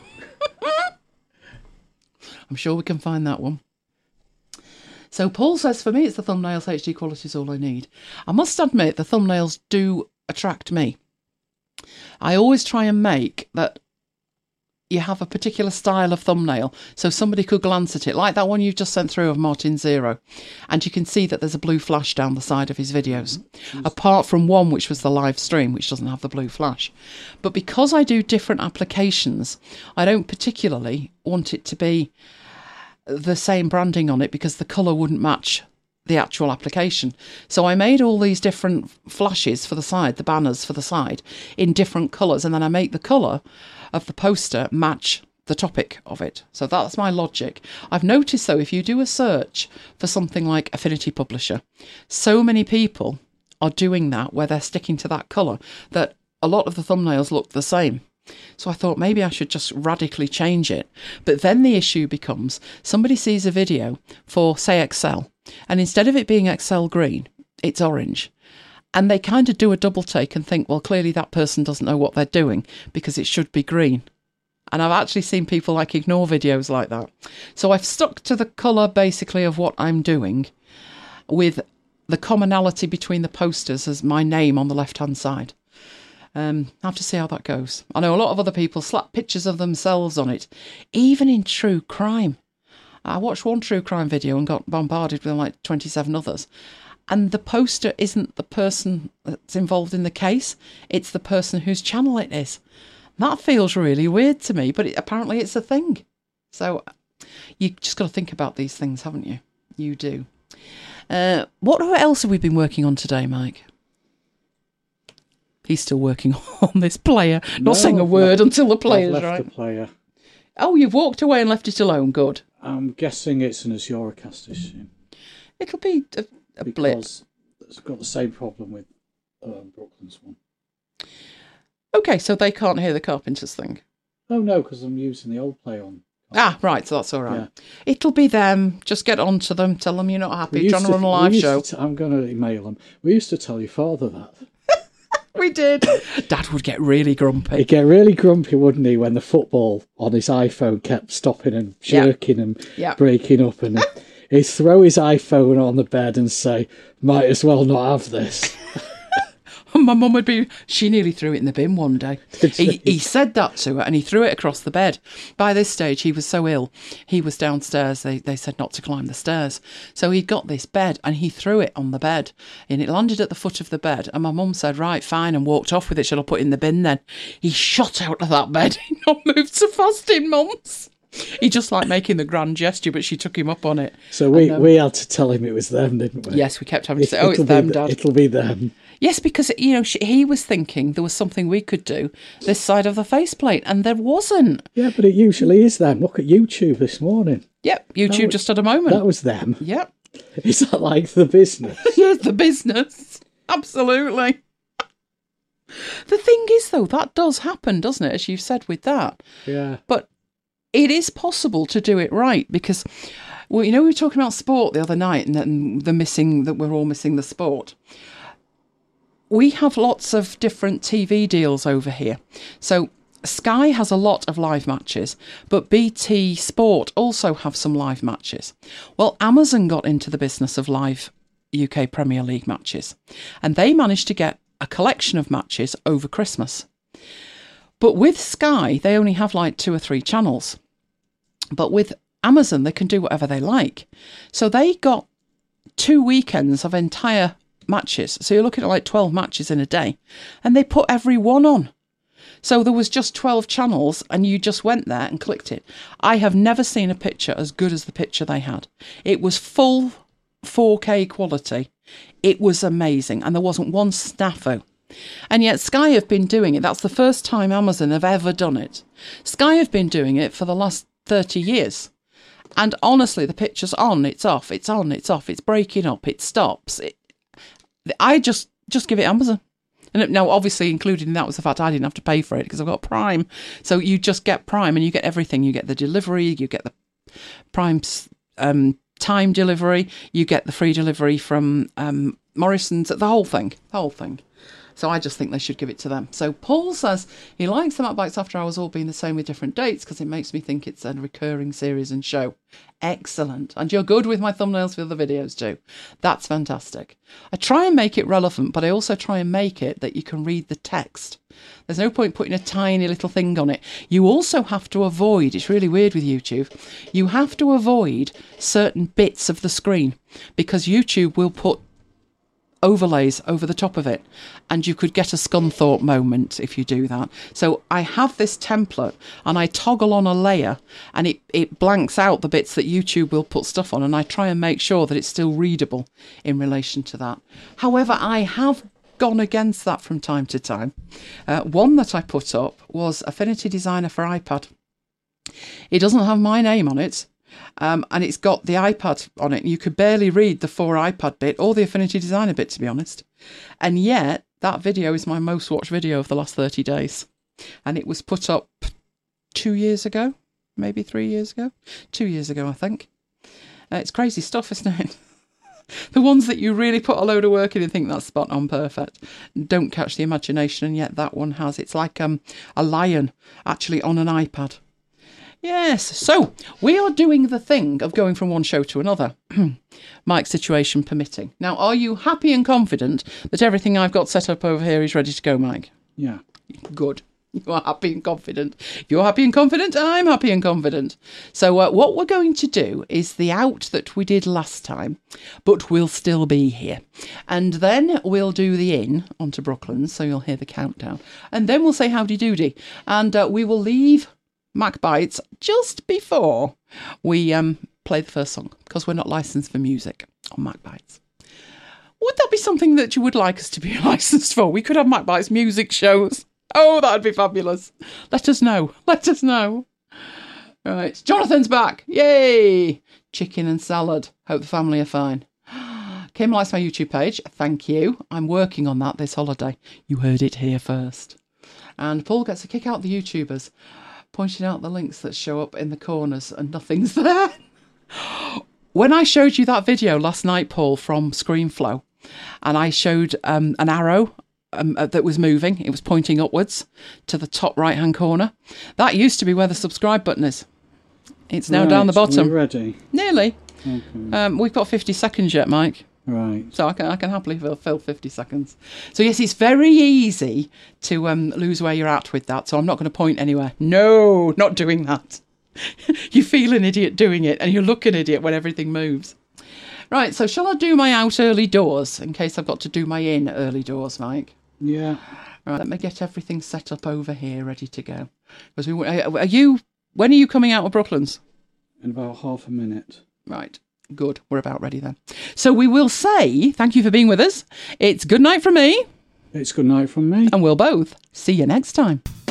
I'm sure we can find that one. So Paul says, for me, it's the thumbnails. H D quality is all I need. I must admit, the thumbnails do attract me. I always try and make that you have a particular style of thumbnail, so somebody could glance at it, like that one you've just sent through of Martin Zero, and you can see that there's a blue flash down the side of his videos, mm-hmm. apart from one which was the live stream, which doesn't have the blue flash. But because I do different applications, I don't particularly want it to be the same branding on it, because the colour wouldn't match the actual application. So I made all these different flashes for the side, the banners for the side, in different colours, and then I make the colour of the poster match the topic of it. So that's my logic. I've noticed, though, if you do a search for something like Affinity Publisher, so many people are doing that, where they're sticking to that colour, that a lot of the thumbnails look the same. So I thought maybe I should just radically change it. But then the issue becomes, somebody sees a video for, say, Excel, and instead of it being Excel green, it's orange. And they kind of do a double take and think, well, clearly that person doesn't know what they're doing, because it should be green. And I've actually seen people like ignore videos like that. So I've stuck to the colour basically of what I'm doing, with the commonality between the posters as my name on the left-hand side. Um, I have to see how that goes. I know a lot of other people slap pictures of themselves on it, even in true crime. I watched one true crime video and got bombarded with like twenty-seven others. And the poster isn't the person that's involved in the case, it's the person whose channel it is. That feels really weird to me, but it, apparently it's a thing. So you just got to think about these things, haven't you? You do. Uh, what else have we been working on today, Mike? He's still working on this player, not no, saying a word left, until the player's I've left right. the player. Oh, you've walked away and left it alone. Good. I'm guessing it's an Azuracast issue. It'll be a, a blip. Because it's got the same problem with uh, Brooklyn's one. Okay, so they can't hear the Carpenters thing. Oh no, because I'm using the old play on. Ah, right, so that's all right. Yeah. It'll be them. Just get on to them. Tell them you're not happy. We Trying to to, run a live we show. T- I'm going to email them. We used to tell your father that. We did. Dad would get really grumpy. He'd get really grumpy, wouldn't he, when the football on his iPhone kept stopping and jerking yep. and yep. breaking up. And he'd throw his iPhone on the bed and say, might as well not have this. My mum would be, she nearly threw it in the bin one day. He, he said that to her and he threw it across the bed. By this stage, he was so ill. He was downstairs. They, they said not to climb the stairs. So he got this bed and he threw it on the bed and it landed at the foot of the bed. And my mum said, right, fine, and walked off with it. Shall I put it in the bin then? He shot out of that bed. He'd not moved so fast in months. He just liked making the grand gesture, but she took him up on it. So we, and, um, we had to tell him it was them, didn't we? Yes, we kept having to it, say, oh, it's them, Dad. It'll be them. Yes, because, you know, she, he was thinking there was something we could do this side of the faceplate, and there wasn't. Yeah, but it usually is them. Look at YouTube this morning. Yep, YouTube was, just had a moment. That was them. Yep. Is that like the business? Yes, the business. Absolutely. The thing is, though, that does happen, doesn't it? As you've said with that. Yeah. But it is possible to do it right because, well, you know, we were talking about sport the other night and then the missing, that we're all missing the sport. We have lots of different T V deals over here. So Sky has a lot of live matches, but B T Sport also have some live matches. Well, Amazon got into the business of live U K Premier League matches, and they managed to get a collection of matches over Christmas. But with Sky, they only have like two or three channels. But with Amazon, they can do whatever they like. So they got two weekends of entire matches. So you're looking at like twelve matches in a day, and they put every one on. So there was just twelve channels and you just went there and clicked it. I have never seen a picture as good as the picture they had. It was full four K quality. It was amazing, and there wasn't one snafu. And yet Sky have been doing it. That's the first time Amazon have ever done it. Sky have been doing it for the last thirty years. And honestly, the picture's on, it's off, it's on, it's off, it's breaking up, it stops. It, I just, just give it Amazon. And now, obviously, included in that was the fact I didn't have to pay for it because I've got Prime. So you just get Prime and you get everything. You get the delivery, you get the Prime's um, time delivery, you get the free delivery from um, Morrison's, the whole thing, the whole thing. So I just think they should give it to them. So Paul says he likes the Mac Bites After Hours all being the same with different dates because it makes me think it's a recurring series and show. Excellent. And you're good with my thumbnails for the videos too. That's fantastic. I try and make it relevant, but I also try and make it that you can read the text. There's no point putting a tiny little thing on it. You also have to avoid, it's really weird with YouTube, you have to avoid certain bits of the screen because YouTube will put overlays over the top of it, and you could get a Scunthorpe moment if you do that. So I have this template and I toggle on a layer and it, it blanks out the bits that YouTube will put stuff on, and I try and make sure that it's still readable in relation to that. However, I have gone against that from time to time. Uh, one that I put up was Affinity Designer for iPad. It doesn't have my name on it. Um, and it's got the iPad on it. You could barely read the for iPad bit or the Affinity Designer bit, to be honest. And yet, that video is my most watched video of the last thirty days. And it was put up two years ago, maybe three years ago. Two years ago, I think. Uh, it's crazy stuff, isn't it? The ones that you really put a load of work in and think that's spot on perfect don't catch the imagination, and yet that one has. It's like um, a lion actually on an iPad. Yes, so we are doing the thing of going from one show to another, Mike's situation permitting. Now, are you happy and confident that everything I've got set up over here is ready to go, Mike? Yeah. Good. You are happy and confident. If you're happy and confident, I'm happy and confident. So uh, what we're going to do is the out that we did last time, but we'll still be here. And then we'll do the in onto Brooklyn, so you'll hear the countdown. And then we'll say howdy doody. And uh, we will leave Mac Bites just before we um, play the first song, because we're not licensed for music on Mac Bites. Would that be something that you would like us to be licensed for? We could have Mac Bites music shows. Oh, that'd be fabulous. Let us know. Let us know. Right. Jonathan's back. Yay. Chicken and salad. Hope the family are fine. Kim likes my YouTube page. Thank you. I'm working on that this holiday. You heard it here first. And Paul gets a kick out the YouTubers, pointing out the links that show up in the corners and nothing's there. When I showed you that video last night, Paul, from ScreenFlow, and I showed um, an arrow um, that was moving, it was pointing upwards to the top right-hand corner. That used to be where the subscribe button is. It's now right, down the bottom. We're ready. Nearly. Okay. Um, we've got fifty seconds yet, Mike. Right. So I can I can happily fill, fill fifty seconds. So yes, it's very easy to um, lose where you're at with that. So I'm not going to point anywhere. No, not doing that. You feel an idiot doing it, and you look an idiot when everything moves. Right, so shall I do my out early doors in case I've got to do my in early doors, Mike? Yeah. Right, let me get everything set up over here, ready to go. Because we are you? When are you coming out of Brooklands? In about half a minute. Right. Good. We're about ready then. So we will say thank you for being with us. It's good night from me. It's good night from me. And we'll both see you next time.